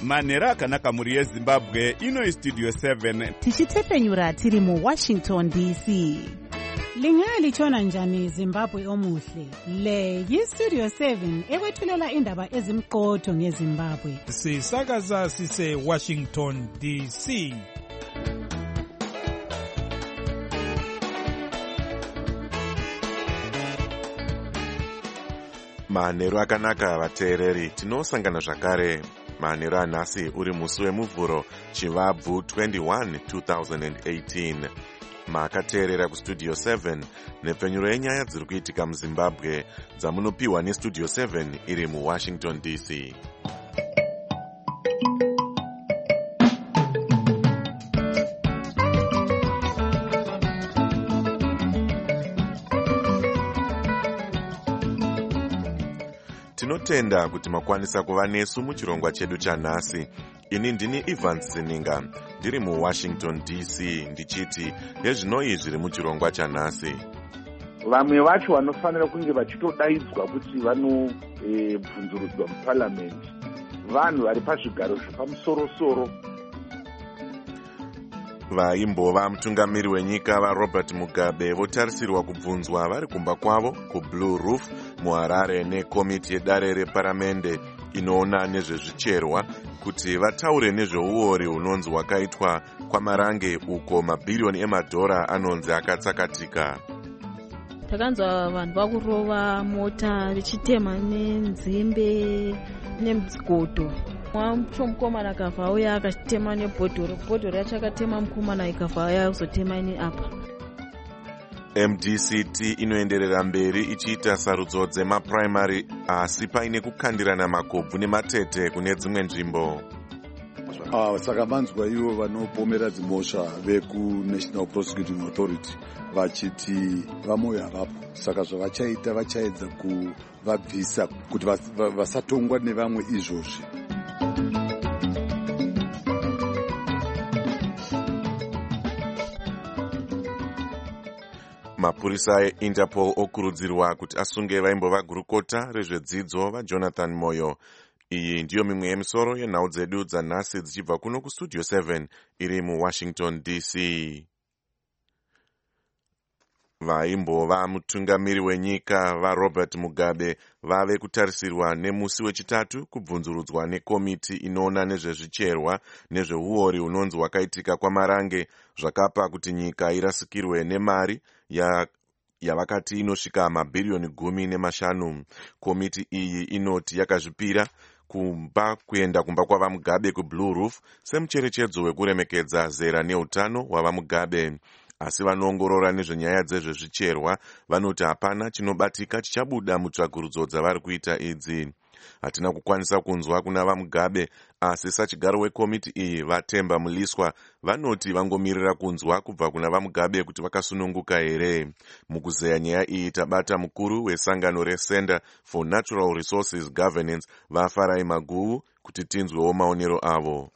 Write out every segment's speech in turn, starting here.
manhero akanaka mhuri yezimbabwe. Ino istudio 7 tichitepfenyura tiri muWashington DC. Lingalitshona njani Zimbabwe omuhle? Le yistudio 7 ekwethulela indaba ezimqotho ngeZimbabwe. Sisakaza sise Washington DC. Manhero akanaka vateereri, tinosangana zvakare. Manhero anhasi uri musi wemuvhuro Chivabvu 21 2018. Makateerera kustudio 7 nepfenyuro yenyaya dziri kuitika muZimbabwe dzamunopiwa nestudio 7 iri muWashington DC. Tinotenda kuti makwanisa kuva nesu muchirongwa chedu chanhasi. Ini ndini Evans Sininga, ndiri muWashington DC, ndichiti nezvinoi zviri muchirongwa chanhasi. Vamwe vacho vanofanira kunge vachitodaidzwa kuti vanobvunzurudzwa muparliament, vanhu vari pazvigaro zvepamusoro-soro. Vaimbova mutungamiri wenyika vaRobert Mugabe votarisirwa kubvunzwa vari kumba kwavo kuBlue Roof muHarare nekomiti yedare reparamende inoona nezvezvicherwa kuti vataure nezveuori hunonzi hwakaitwa kwaMarange uko mabhiriyoni emadhora anonzi akatsakatika. Takanzwa vanhu vakurova mota vichitema nenzimbe nemudzigodo. Mukomana akafa auya akatema nebhodhoro yacho akatema mukomana ikafa auya kuzotema ine apa. MDCT inoenderera mberi ichiita sarudzo dzemapuraimari asi paine kukandirana makobvu nematete kune dzimwe nzvimbo. Saka vanzwa ivo vanopomera dzimhosva vekuNational Prosecuting Authority vachiti vamwe havapo, saka zvavachaita vachaedza kuvabvisa kuti vasatongwa nevamwe izvozvi. Mapurisa eInterpol okurudzirwa kuti asunge vaimbova gurukota rezvedzidzo vaJonathan Moyo. Iyi ndiyo mimwe yemisoro yenhau dzedu dzanhasi dzichibva kuno kustudio 7 iri muWashington DC. Vaimbova mutungamiri wenyika vaRobert Mugabe vave kutarisirwa nemusi wechitatu kubvunzurudzwa nekomiti inoona nezvezvicherwa nezveuori hunonzi hwakaitika kwaMarange zvakapa kuti nyika irasikirwe nemari yavakati inosvika mabhiriyoni 15. Komiti iyi inoti yakazvipira kuenda kumba kwavaMugabe kuBlue Roof semucherechedzo wekuremekedza zera neutano hwavaMugabe. Asi vanoongorora nezvenyaya dzezvezvicherwa vanoti hapana chinobatika chichabuda mutsvagurudzo dzavari kuita idzi. Hatina kukwanisa kunzwa kuna vaMugabe, asi sachigaro wekomiti iyi vaTemba Muliswa vanoti vangomirira kunzwa kubva kuna vaMugabe kuti vakasununguka here. Mukuzeya nyaya iyi tabata mukuru wesangano reCenter for Natural Resources Governance vaFarai Maguwu kuti tinzwewo maonero avo.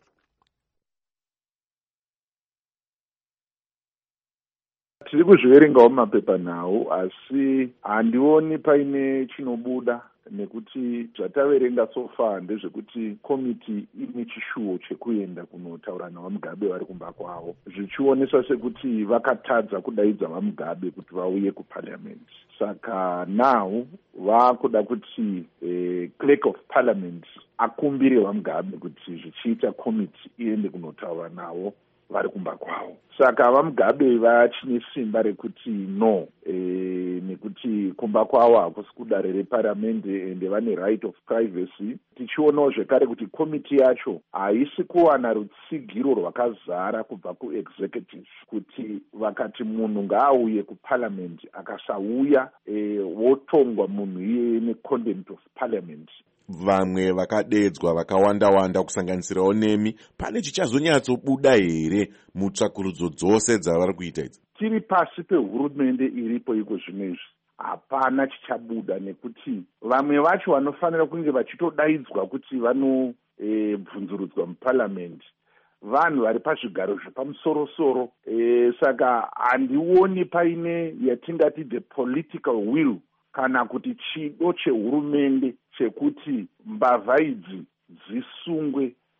Tiri kuzviverengawo mumapepanhau asi handioni paine chinobuda, nekuti zvataverenga sofa ndezvekuti komiti ine chishuwo chekuenda kunotaura navaMugabe vari kumba kwavo, zvichionesa sekuti vakatadza kudaidza vaMugabe kuti vauye kuparliament. Saka now vakuda kuti clerk of parliament akumbire vaMugabe kuti zvichiita komiti iende kunotaura navo vari kumba kwavo. Saka vaMugabe vachine simba rekuti no, nekuti kumba kwavo hakusi kudare reparamende ende vane right of privacy. Tichionawo zvekare kuti komiti yacho haisi kuwana rutsigiro rwakazara kubva kuexecutive kuti vakati munhu ngaauye kuparliament akasauya wotongwa munhu iye necontempt of parliament. Vamwe vakadeedzwa vakawanda-wanda kusanganisirawo nemi, pane chichazonyatsobuda here mutsvakurudzo dzose dzavari kuita idzi? Tiri pasi pehurumende iripo iko zvinezvi, hapana chichabuda, nekuti vamwe vacho vanofanira kunge vachitodaidzwa kuti vanobvunzurudzwa muparliament vanhu vari pazvigaro zvepamusoro-soro. Saka handioni paine yatingati the political will kana kuti chido chehurumende chekuti mbavha idzi dzisungwe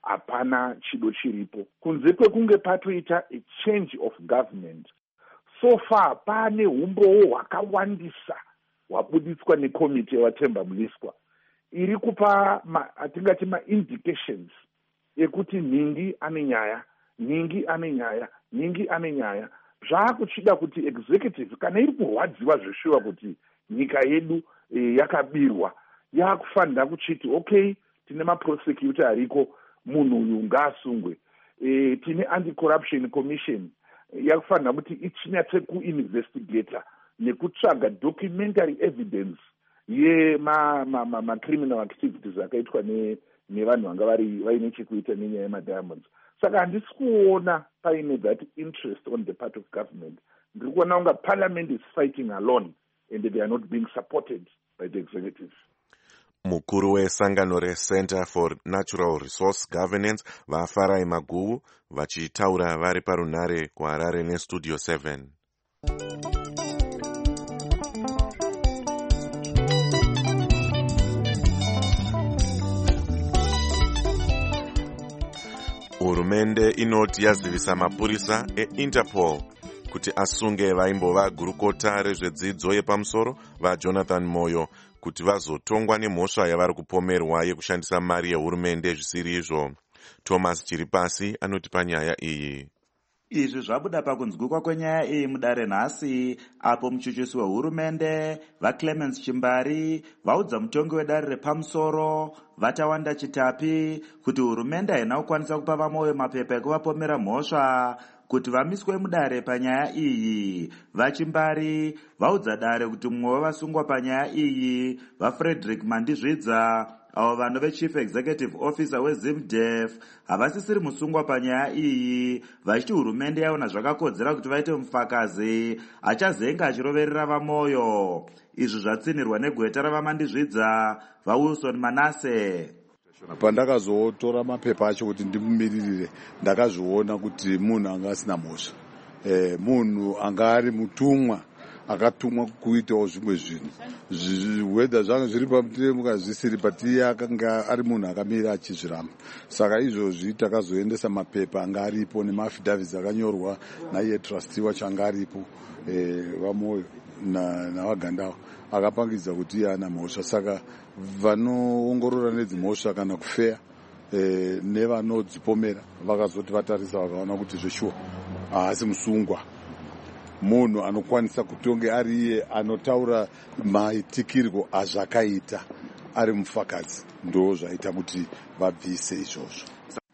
hapana chido chiripo. Kunze kwekunge patoita a change of government, so far pane umbowo hwakawandisa hwabuditswa nekomiti yevatemba muliswa iri kupa atingati ma-indications ekuti Ningi ane nyaya, Ningi ane nyaya, Ningi ane nyaya. Zvaakuchida kuti executive kana iri kurwadziwa zveshuwa kuti nyika yedu yakabirwa, yakufanira kuchiti okay, tine maprosecutor ariko, munhu uyu ngaasungwe. Tine anti-corruption commission yakufanira kuti ichinyatse kuinvestigata nekutsvaga documentary evidence criminal activities akaitwa nevanhu vanga vaine chekuita nenyaya yemadiamonds. Saka handisi kuona paine that interest on the part of government. Ndiri kuona unga parliament is fighting alone and they are not being supported by the executive. Mukuru wesangano reCenter for Natural Resource Governance vaFarai Maguvu vachitaura vari parunare kuHarare neStudio 7. Hurumende inoti yazivisa mapurisa eInterpol kuti asunge vaimbova gurukota rezvedzidzo yepamusoro vaJonathan Moyo kuti vazotongwa nemhosva yavari kupomerwa yekushandisa mari yehurumende zvisiri izvo. Thomas Chiripasi anoti panyaya iyi. Izvi zvabuda pakunzwikwa kwenyaya iyi mudare nhasi, apo muchuchisi wehurumende vaClemens Chimbari vaudza mutongi wedare repamusoro vaTawanda Chitapi kuti hurumende haina kukwanisa kupa vaMoyo mapepa ekuvapomera mhosva kuti vamiswe mudare panyaya iyi. VaChimbari vaudza dare kuti mumwe wevasungwa panyaya iyi vaFrederick Mandizvidza avo vanove chief executive officer weZimDef havasisiri musungwa panyaya iyi, vachiti hurumende yaona zvakakodzera kuti vaite mufakazi achazenga achiroverera vaMoyo. Izvi zvatsinirwa negweta ravamandizvidza vaWilson Manase. Pandakazotora mapepa acho kuti ndimumiririre, ndakazviona kuti munhu anga asina mhosva, munhu anga ari mutumwa akatumwa kuitawo zvimwe zvinhu, whether zvanga zviri pamutemo zvisiri, pati akanga ari munhu akamira achizviramba. Saka izvozvi takazoendesa mapepa anga aripo nemaafidavids akanyorwa naiye trustee wacho anga aripo vaMoyo navaGandawa akapangidza kuti iye ana mhosva. Saka vanoongorora nedzimhosva kana kufeya nevanodzipomera vakazoti vatarisa vakaona kuti zveshuwa haasi musungwa, munhu anokwanisa kutonge ari iye anotaura maitikirwo azvakaita ari mufakadzi, ndo zvaita kuti vabvise izvozvo.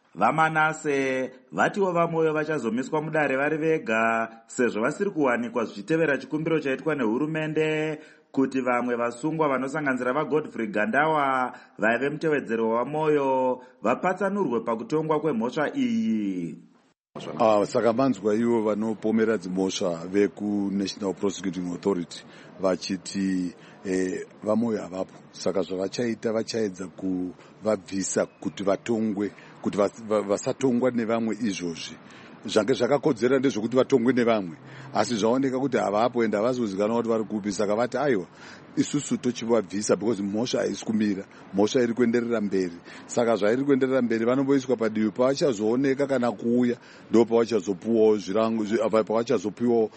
VaManase vatiwo vaMoyo vachazomiswa mudare vari vega sezvo vasiri kuwanikwa zvichitevera chikumbiro chaitwa nehurumende kuti vamwe vasungwa vanosanganisira vaGodfrey Gandawa vaive mutevedzero waMoyo vapatsanurwe pakutongwa kwemhosva iyi. Saka manzwa ivo vanopomera dzimhosva vekuNational Prosecuting Authority vachiti vaMoyo havapo, saka zvavachaita vachaedza kuvabvisa kuti vatongwe, kuti vasatongwa nevamwe. Izvozvi zvange zvakakodzera ndezvokuti vatongwe nevamwe, asi zvaoneka kuti havapo ende havazozikanwa kuti vari kupi. Saka vati aiwa, isusu tochivabvisa because mhosva haisi kumira, mhosva iri kuenderera mberi. Saka zvairi kuenderera mberi vanomboiswa padivi, pavachazooneka kana kuuya ndo pavachazopiwawo zvirango, pavachazopiwawo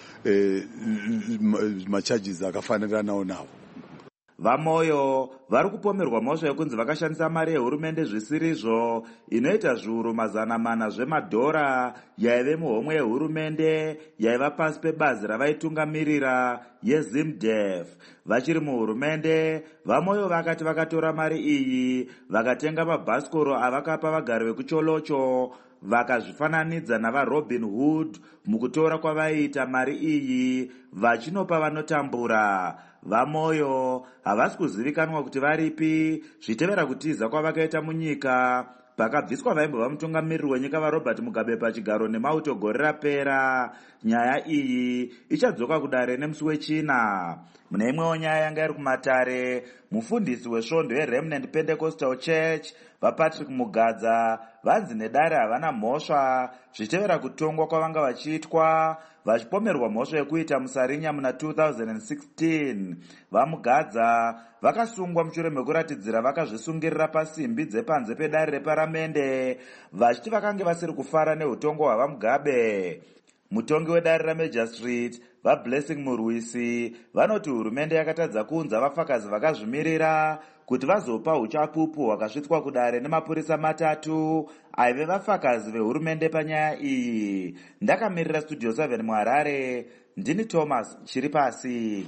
macharges akafaniranawo nawo. VaMoyo vari kupomerwa mhosva yekunzi vakashandisa mari yehurumende zvisirizvo inoita zviuru 400 zvemadhora yaive muhomwe yehurumende yaiva pasi pebazi ravaitungamirira yeZimDef. Vachiri muhurumende, vaMoyo vakati vakatora mari iyi vakatenga mabhasikoro avakapa vagari vekuCholocho vakazvifananidza navaRobin Hood mukutora kwavaiita mari iyi vachinopa vanotambura. VaMoyo havasi kuzivikanwa kuti varipi zvitevera kutiza kwavakaita munyika pakabviswa vaimbova mutungamiriri wenyika vaRobert Mugabe pachigaro nemauto gore rapera. Nyaya iyi ichadzoka kudare nemusi wechina. Mune imwewo nyaya yanga iri kumatare, mufundisi wesvondo yeRemnant Pentecostal Church vapatrick mugadza vanzi nedare havana mhosva zvichitevera kutongwa kwavanga vachiitwa vachipomerwa mhosva yekuita musarinya muna 2016. vamugadza vakasungwa mushure mekuratidzira vakazvisungirira pasimbi dzepanze pedare reparamende vachiti vakange vasiri kufara neutongo hwavamugabe. mutongi wedare ramajor street vablessing murwisi vanoti hurumende yakatadza kuunza vafakazi vakazvimirira kuti vazopa uchapupu hwakasvitswa kudare nemapurisa 3 aive vafakazi vehurumende panyaya iyi. ndakamirira studio 7 muharare, ndini Thomas chiri pasi.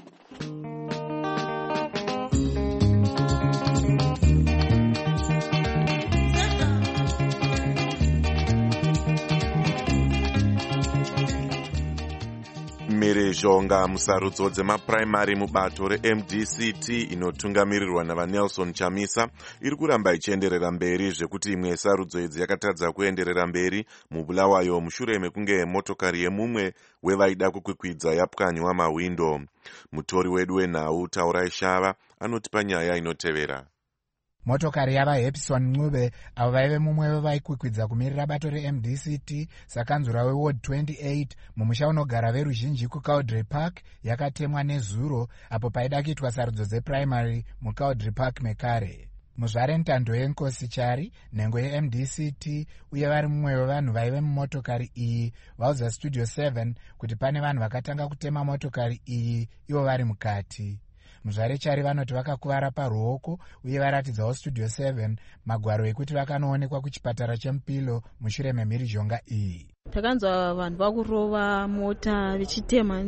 mhirizhonga musarudzo dzemapuraimari mubato reMDCT inotungamirirwa navaNelson Chamisa iri kuramba ichienderera mberi, zvekuti imwe yesarudzo idzi yakatadza kuenderera mberi muBulawayo mushure mekunge motokari yemumwe wevaida kukwikwidza yapwanywa mahwindo. mutori wedu wenhau Taurai Shava anotipa nyaya inotevera. motokari yavaHepson Ncube avo vaive mumwe wevaikwikwidza kumirira bato reMDCT sakanzura weward 28 mumusha unogara veruzhinji kuCowdray Park yakatemwa nezuro apo paida kuitwa sarudzo dzepuraimary muCowdray Park mekare. muzvare ntando yenkosi Chari, nhengo yeMDCT uye vari mumwe wevanhu vaive mumotokari iyi vauza Studio 7 kuti pane vanhu vakatanga kutema motokari iyi ivo vari mukati. muzvare Chari vanoti vakakuvara paruoko uye varatidzawo Studio 7 magwaro ekuti vakanoonekwa kuchipatara cheMupilo mushure memhirizhonga iyi. takanzwa vanhu vakurova mota vichitema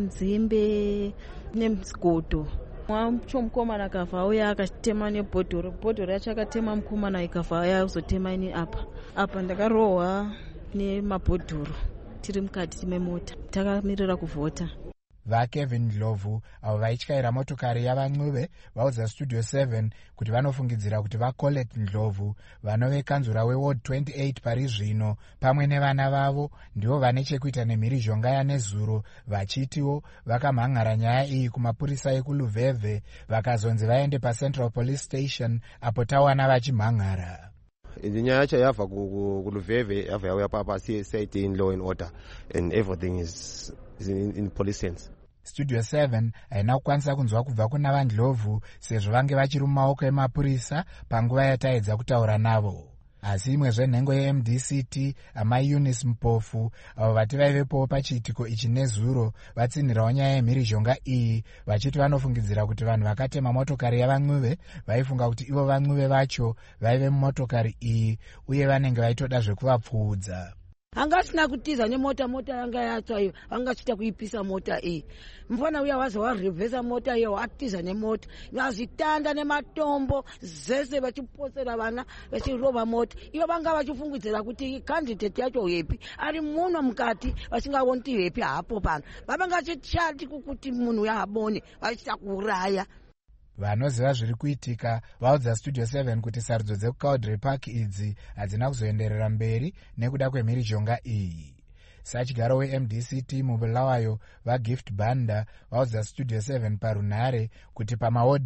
nenzimbe nemuzigodo. mukomana akavha auya akatema nebhodhoro yacho akatema mukomana ikavha auya kuzotema ini apa ndakarohwa nemabhodhoro tiri mukati memota takamirira kuvhota. vaKevin Ndlovu avo vaityaira motokari yavaNcube vaudza Studio 7 kuti vanofungidzira kuti vaColette Ndlovu vanove kanzura weward 28 pari zvino pamwe nevana vavo ndivo vane chekuita nemhirizhonga yanezuro, vachitiwo vakamhan'ara nyaya iyi kumapurisa ekuluvhevhe vakazonzi vaende paCentral Police Station apo tawana vachimhan'ara. nyaya yacho yabva kuluvhevhe yabva yauya papa CID in law and order and everything is in police sense. Studio 7 haina kukwanisa kunzwa kubva kuna vaNdlovu sezvo vange vachiri mumaoko emapurisa panguva yataedza kutaura navo. asi imwe zvenhengo yeMDCT amai Eunice Mpofu avo vati vaivepowo pachiitiko ichi nezuro vatsinhirawo nyaya yemhirizhonga iyi vachiti vanofungidzira kuti vanhu vakatema motokari yavaNcube vaifunga kuti ivo vaNcube vacho vaive mumotokari iyi uye vanenge vaitoda zvekuvapfuudza. Hangasina kutiza nemota yanga yacho iyo angachita kuipisa mota iyi. Mfana uya wazo warevesa mota iyo watiza nemota vazitanda nematombo zese vachiposera vana vachirova mota ivo vanga vachifungidzira kuti candidate yacho hepi ari muno mukati vasingaoni hepi hapo pano vavanga vachishati kuti munhu yaabone vachita kuuraya. Vanoziva zviri kuitika vaudza Studio 7 kuti sarudzo dzekuCowdray Park idzi hadzina kuzoenderera mberi nekuda kwemhirizhonga iyi. Sachigaro weMDCT muBulawayo vaGift Banda vaudza Studio 7 parunhare kuti pamawodi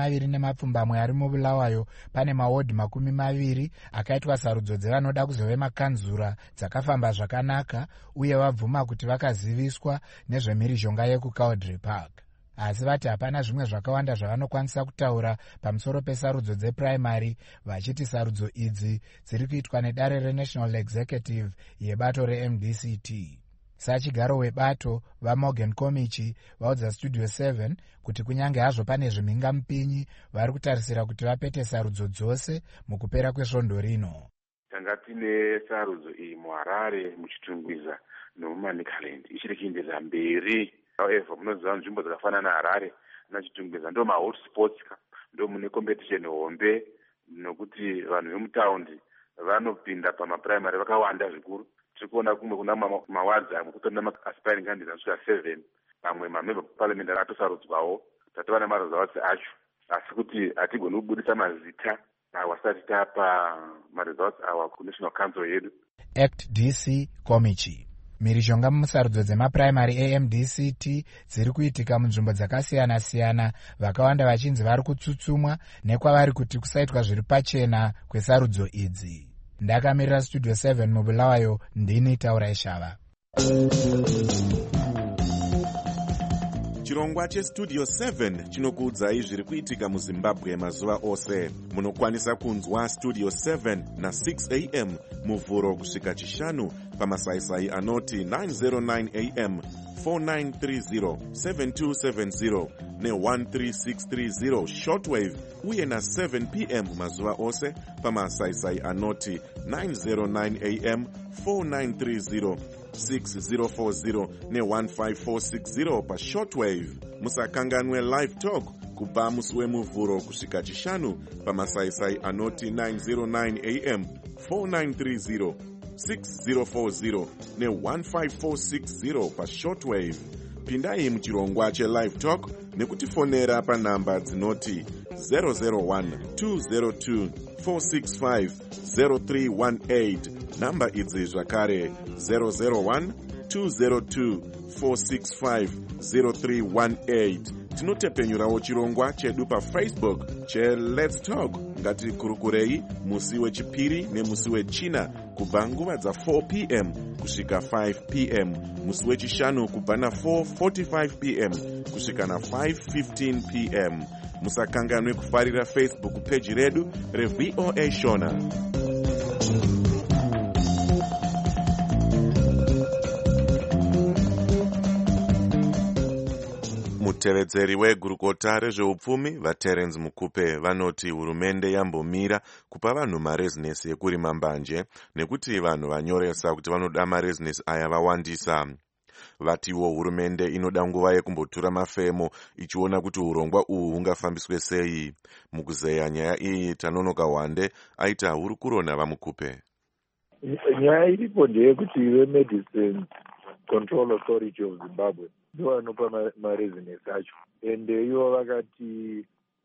20 ari muBulawayo pane mawodi 20 akaitwa sarudzo dzevanoda kuzove makanzura dzakafamba zvakanaka uye vabvuma kuti vakaziviswa nezvemhirizhonga yekuCowdray Park. Asi vati hapana zvimwe zvakawanda zvavanokwanisa kutaura pamusoro pesarudzo dzepuraimary vachiti sarudzo idzi dziri kuitwa nedare reNational Executive yebato reMDCT. Sachigaro webato vaMorgan Komichi vaudza Studio 7 kuti kunyange hazvo pane zvimhingamupinyi vari kutarisira kuti vapete sarudzo dzose mukupera kwesvondo rino. Tanga tine sarudzo iyi muHarare, muChitungwiza nomuManicaland ichiri kuenderera mberi. However, munoziva nzvimbo dzakafanana naHarare naChitungwiza ndo mahotspots ndo mune competition hombe nokuti vanhu vemutaundi vanopinda pamapuraimary vakawanda zvikuru. Tiri kuona kumwe kuna mawadzi amwe kutorina ma-aspiring candidates asvika 7 pamwe mamember parliament akatosarudzwawo tatova nemaresults acho asi kuti hatigoni kubudisa mazita awasati tapa maresults awa kuNational Council yedu. Act DC Komichi. mhirizhonga musarudzo dzemapuraimary amdct dziri kuitika munzvimbo dzakasiyana-siyana, vakawanda vachinzi vari kutsutsumwa nekwavari kuti kusaitwa zviri pachena kwesarudzo idzi. Ndakamirira Studio 7 muBulawayo, ndini Taurai Shava. Chirongwa cheStudio 7 chinokuudzai zviri kuitika muZimbabwe mazuva ose. Munokwanisa kunzwa Studio 7 na 6 am muvhuro kusvika chishanu pamasaisai anoti 909 am, 4930, 7270 ne13630 shortwave uye na 7 pm mazuva ose pamasaisai anoti 909 am, 4930, 6040 ne15460 pashortwave. Musakanganwe live talk kubva musi wemuvhuro kusvika chishanu pamasaisai anoti 909 am, 4930, 6040 ne15460 pashortwave. Pindai muchirongwa chelive talk nekutifonera panhamba dzinoti 001 202 465 0318. Namba idzi zvakare 001 202 465 0318. Tinotepenyurawo chirongwa chedu paFacebook cheLet's Talk. Ngatikurukurei musi wechipiri nemusi wechina kubva nguva dza4 pm kusvika 5 pm, musi wechishanu kubva na4:45 pm kusvika na5:15 pm. Musakanganwe kufarira Facebook page redu reVOA Shona. Mutevedzeri wegurukota rezveupfumi vaTerence Mukupe vanoti hurumende yambomira kupa vanhu marezinesi ekurima mbanje nekuti vanhu vanyoresa kuti vanoda marezinesi aya vawandisa. Vatiwo hurumende inoda nguva yekumbotura mafemo ichiona kuti urongwa uhu hungafambiswe sei. Mukuzeya nyaya iyi Tanonoka Wande aita hurukuro navaMukupe. Nyaya iripo ndeyekuti veMedicine Control Authority of Zimbabwe ndivo vanopa marezinesi acho, ende ivo vakati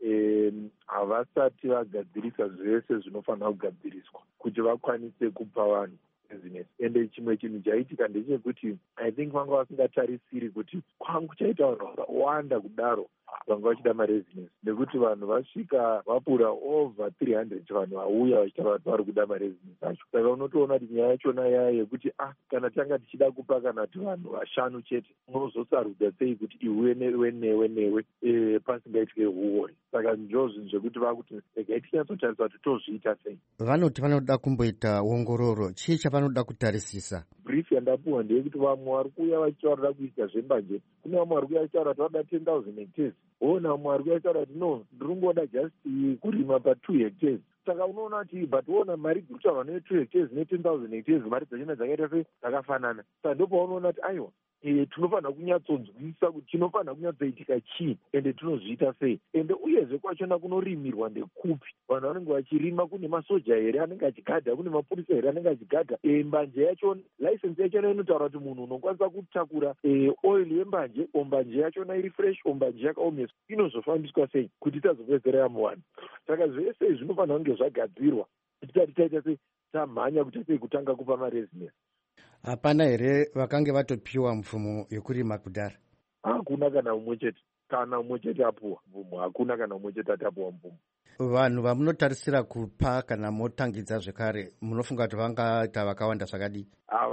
havasati vagadzirisa zvese zvinofanira kugadziriswa kuti vakwanise kupa vanhu rezinesi. Ende chimwe chinhu chaitika ndechekuti I think vanga vasingatarisiri kuti kwangu chaita vanhu vakawanda kudaro vanga vachida marezinesi, nekuti vanhu vasvika vapura over 300 vanhu vauya vachita vati vari kuda marezinesi acho. Saka unotoona kuti nyaya yachona yaya yekuti kana tanga tichida kupa kana kuti vanhu vashanu chete unozosarudza sei kuti iwe newe pasingaitike huori. Saka ndizvo zvinhu zvekuti vakuti regai tinyatsotarisa kuti tozviita sei. Vanoti vanoda kumboita ongororo, chii chavanoda kutarisisa? Brief yandapuwa ndeyekuti vamwe vari kuuya vachitaurira kuita zvembanje, kune vamwe vari kuuya vachitaura kuti vada 10,000 hectares, ona vamwe vari kuuya vachitaura kuti no, ndiri kungoda just kurima pa2 hectares. Saka unoona kuti but ona mari dzirikuta vane 2 hectares ne10,000 hectares mari dzachona dzakaita sei dzakafanana. Saka ndipo paunoona kuti aiwa tinofanira kunyatsonzwisa kuti chinofanira kunyatsoitika chii ende tinozviita sei, ende uyezve kwachona kunorimirwa ndekupi. Vanhu vanenge vachirima, kune masoja here anenge achigadha, kune mapurisa here anenge achigadha. Mbanje yachona license yachona inotaura kuti munhu unokwanisa kutakura oil yembanje, ombanje yachona iri fresh, ombanje yakaomeswa, inozofambiswa sei kuti itazopedzera yamuwanhu. Saka zvese zvinofanira kunge zvagadzirwa kuti taita sei tamhanya kuti sei kutanga kupa marezinesi. Hapana here vakange vatopiwa mvumo yekurima kudhara? Hakuna kana umwe chete. Kana umwe chete apuwa mvumo, hakuna kana umwe chete atapuwa mvumo. Vanhu vamunotarisira kupa kana motangidza zvekare, munofunga kuti vangaita vakawanda zvakadii?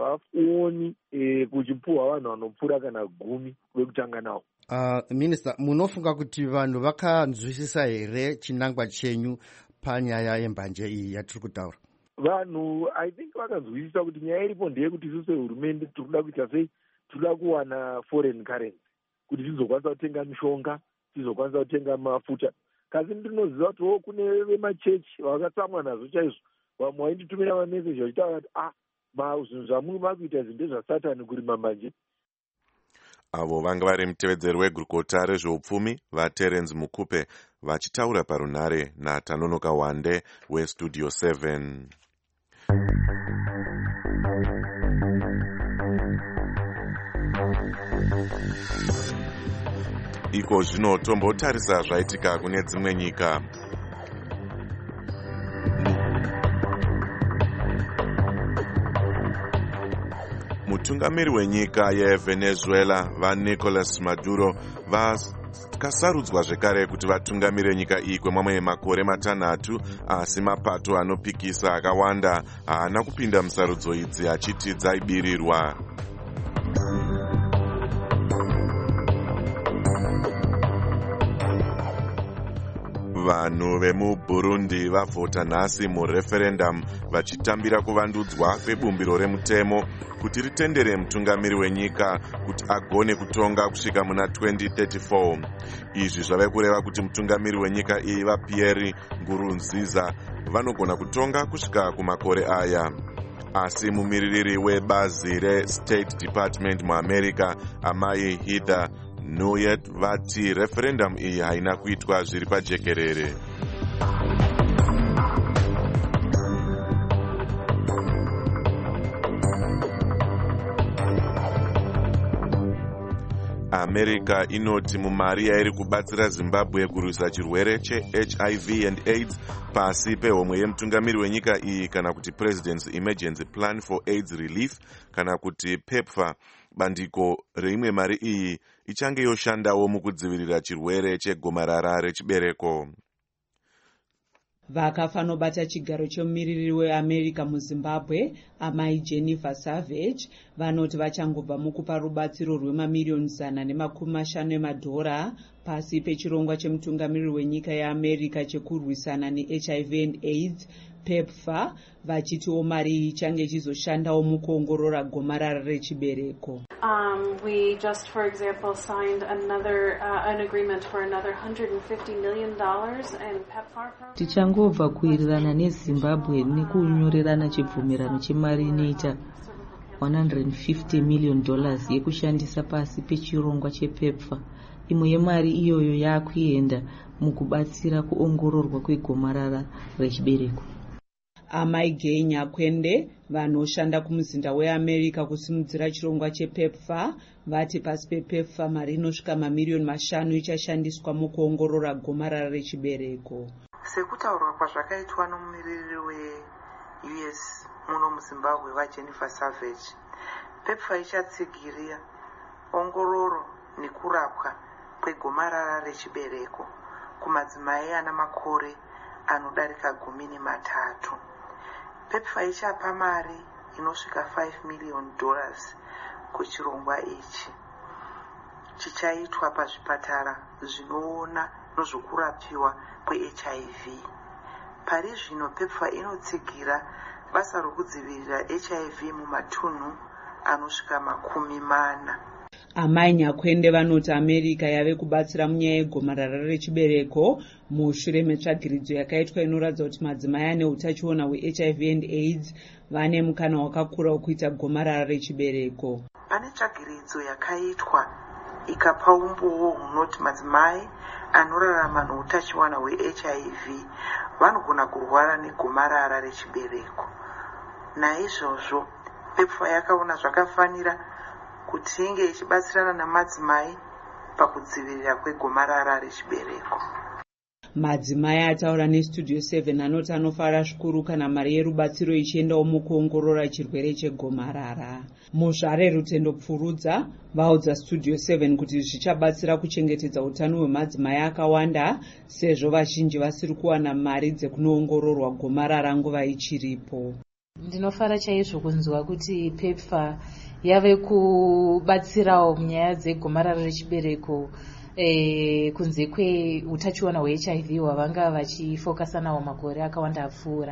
Havaoni kuchipuwa vanhu vanopfuura kana 10 kwekutanga nawo. Minister, munofunga kuti vanhu vakanzwisisa here chinangwa chenyu panyaya yembanje iyi yatiri kutaura? Vanhu I think vakanzwisisa kuti nyaya iripo ndeyekuti isu sehurumende tiri kuda kuita sei, tiri kuwana foreign currency kuti tizokwanisa kutenga mishonga, tizokwanisa kutenga mafuta. Kasi ndinoziva kuti kune vemachechi vakatsamwa nazvo chaizvo, vamwe vainditumira mameseji vachitaura kuti zvinhu zvamuri makuita zvinhu ndezvasatani kurima mbanje. Avo vanga vari mutevedzeri wegurukota rezveupfumi vaTerence Mukupe vachitaura parunhare naTanonoka Wande weStudio 7. Iko zvino tombotarisa zvaitika kune dzimwe nyika. mutungamiri wenyika yevenezuela vaNicolas Maduro vakasarudzwa zvekare kuti vatungamire nyika iyi kwemamwe makore matanhatu, asi mapato anopikisa akawanda haana kupinda musarudzo idzi achiti dzaibirirwa. Vanhu vemuBurundi vavhota nhasi mureferendum vachitambira kuvandudzwa kwebumbiro remutemo kuti ritendere mutungamiri wenyika kuti agone kutonga kusvika muna 2034. Izvi zvave kureva kuti mutungamiri wenyika iyi vaPierre Nkurunziza vanogona kutonga kusvika kumakore aya. Asi mumiririri webazi reState Department muAmerica amai Heather Nauert vati referendum iyi haina kuitwa zviri pajekerere. America inoti mumari yairi kubatsira Zimbabwe kurwisa chirwere cheHIV and AIDS pasi pehomwe yemutungamiri wenyika iyi kana kuti President's Emergency Plan for AIDS Relief kana kuti PEPFAR, bandiko reimwe mari iyi ichange yoshandawo mukudzivirira chirwere chegomarara rechibereko. Vakafanobata chigaro chomumiriri weAmerica muZimbabwe amai Jennifer Savage vanoti vachangobva mukupa rubatsiro rwemamiriyoni 150 emadhora pasi pechirongwa chemutungamiriri wenyika yeAmerica chekurwisana neHIV and AIDS PEPFAR, vachitiwo mari iyi ichange ichizoshandawo mukuongorora gomarara rechibereko. We just, for example, signed an agreement for another $150 million in PEPFAR program. Tichangobva kuwirirana neZimbabwe nekunyorerana chibvumirano chemari inoita $150 million yekushandisa pasi pechirongwa chePEPFAR. Imwe yemari iyoyo yakuenda mukubatsira kuongororwa kwegomarara rechibereko. Amai Gay Nyakwende vanoshanda kumuzinda weAmerica kusimudzira chirongwa chePEPFAR vati pasi pePEPFAR mari inosvika mamiriyoni 5 ichashandiswa mukuongorora gomarara rechibereko. Sekutaurwa kwazvakaitwa nomumiriri weUS muno muZimbabwe vaJennifer Savage, PEPFAR ichatsigiria ongororo nekurapwa kwegomarara rechibereko kumadzimai ana makore anodarika 13. PEPFAR ichapa mari inosvika $5 million kuchirongwa ichi. Chichaitwa pazvipatara zvinoona nozvokurapiwa kweHIV. Pari zvino PEPFAR inotsigira basa rokudzivirira HIV mumatunhu anosvika 40. Amai Nyakwende vanoti America yave kubatsira munyaya yegomarara rechibereko mushure metsvagiridzo yakaitwa inoratidza kuti madzimai ane utachiona hweHIV and AIDS vane mukana wakakura wekuita gomarara rechibereko. Pane tsvagiridzo yakaitwa ikapa umbowo hunoti madzimai anorarama neutachiona hweHIV vanogona kurwara negomarara rechibereko. Naizvozvo PEPFAR yakaona zvakafanira kuti inge ichibatsirana namadzimai pakudzivirira kwegomarara rechibereko. Madzimai ataura neStudio 7 anoti anofara zvikuru kana mari yerubatsiro ichiendawo mukuongorora chirwere chegomarara. Muzvare Rutendo Pfurudza vaudza Studio 7 kuti zvichabatsira kuchengetedza utano hwemadzimai akawanda sezvo vazhinji vasiri kuwana mari dzekunoongororwa gomarara nguva ichiripo. Ndinofara chaizvo kunzwa kuti PEPFAR yave kubatsirawo munyaya dzegomarara rechibereko kunze kweutachiona hweHIV hwavanga vachifokasanawo makore akawanda apfuura.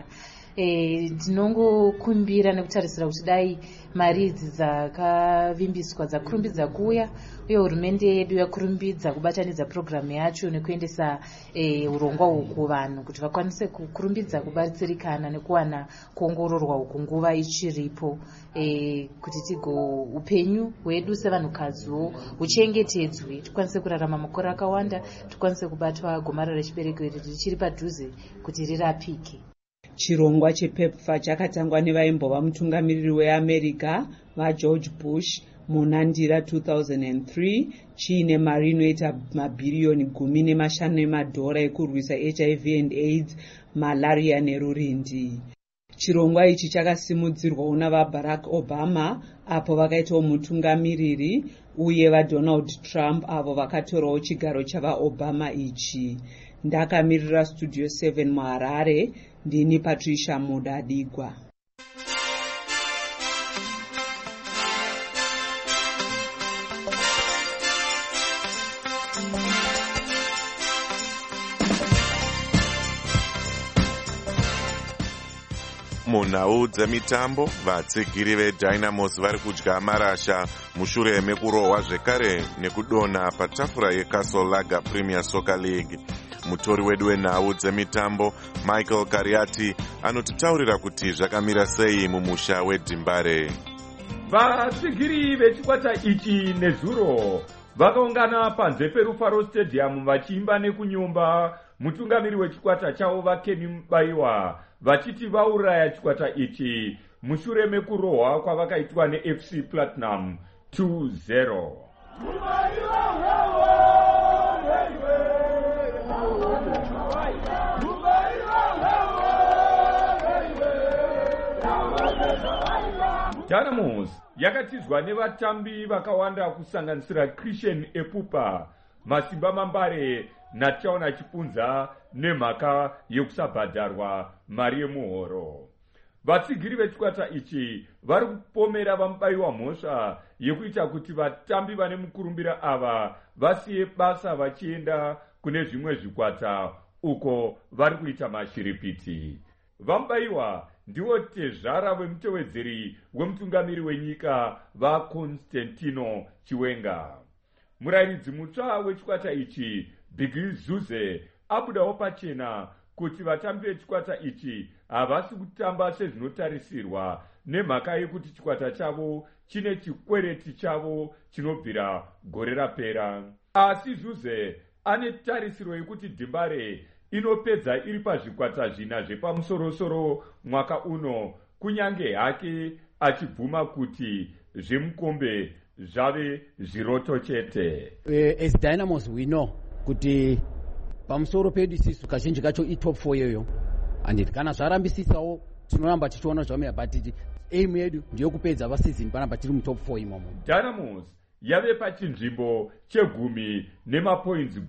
Tinongokumbira nekutarisira kuti dai mari idzi dzakavimbiswa dzakurumbidza kuuya uye hurumende yedu yakurumbidza kubatanidza programu yacho nekuendesa urongwa uhu kuvanhu kuti vakwanise kurumbidza kubatsirikana nekuwana kuongororwa uku nguva ichiripo, kuti upenyu hwedu sevanhukadziwo huchengetedzwe, tikwanise kurarama makore akawanda, tikwanise kubatwa gomarara rechibereko iri richiri padhuze kuti rirapike. Chirongwa chePEPFAR chakatangwa nevaimbova mutungamiriri weAmerica vaGeorge Bush muna Ndira 2003 chiine mari inoita mabhiriyoni 15 emadhora ekurwisa HIV and AIDS, malaria nerurindi. Chirongwa ichi chakasimudzirwawo navaBarack Obama apo vakaitawo mutungamiriri uye vaDonald Trump avo vakatorawo chigaro chavaObama ichi. Ndakamirira Studio 7 muHarare, ndini Patricia Mudadigwa. Munhau dzemitambo, vatsigiri veDynamos vari kudya marasha mushure mekurohwa zvekare nekudonha patafura yeCastle Lager Premier Soccer League. Mutori wedu wenhau dzemitambo Michael Kariati anotitaurira kuti zvakamira sei mumusha weDimbare. Vatsigiri vechikwata ichi nezuro vakaungana panze peRufaro Stadium vachiimba nekunyumba mutungamiri wechikwata chavo vaKenny Mubaiwa vachiti vauraya chikwata ichi mushure mekurohwa kwavakaitwa neFC Platinum 2-0. Dynamos yakatizwa nevatambi vakawanda kusanganisira Christian Epupa, Masimba Mambare naTshauna Chipunza nemhaka yekusabhadharwa mari yemuhoro. Vatsigiri vechikwata ichi vari kupomera vaMubaiwa mhosva yekuita kuti vatambi vane mukurumbira ava vasiye basa vachienda kune zvimwe zvikwata uko vari kuita mashiripiti. VaMubaiwa ndivo tezvara vemutevedzeri wemutungamiri wenyika vaConstantino Chiwenga. Murairidzi mutsva wechikwata ichi Big Zuze abudawo pachena kuti vatambi vechikwata ichi havasi kutamba sezvinotarisirwa nemhaka yekuti chikwata chavo chine chikwereti chavo chinobvira gore rapera. Asi Zuze ane tarisiro yekuti Dimbare inopedza iri pazvikwata zvina zvepamusorosoro mwaka uno, kunyange hake achibvuma kuti zvemukombe zvave zviroto chete. As Dynamos we know kuti pamusoro pedu isusu kazhinji kacho itop 4 yoyo, and kana zvarambisisawo tinoramba tichiona zvamira, but aim yedu ndiyo kupedza vasizini panapa tiri mutop 4 imomo. Dynamos yave pachinzvimbo che10 nemapoints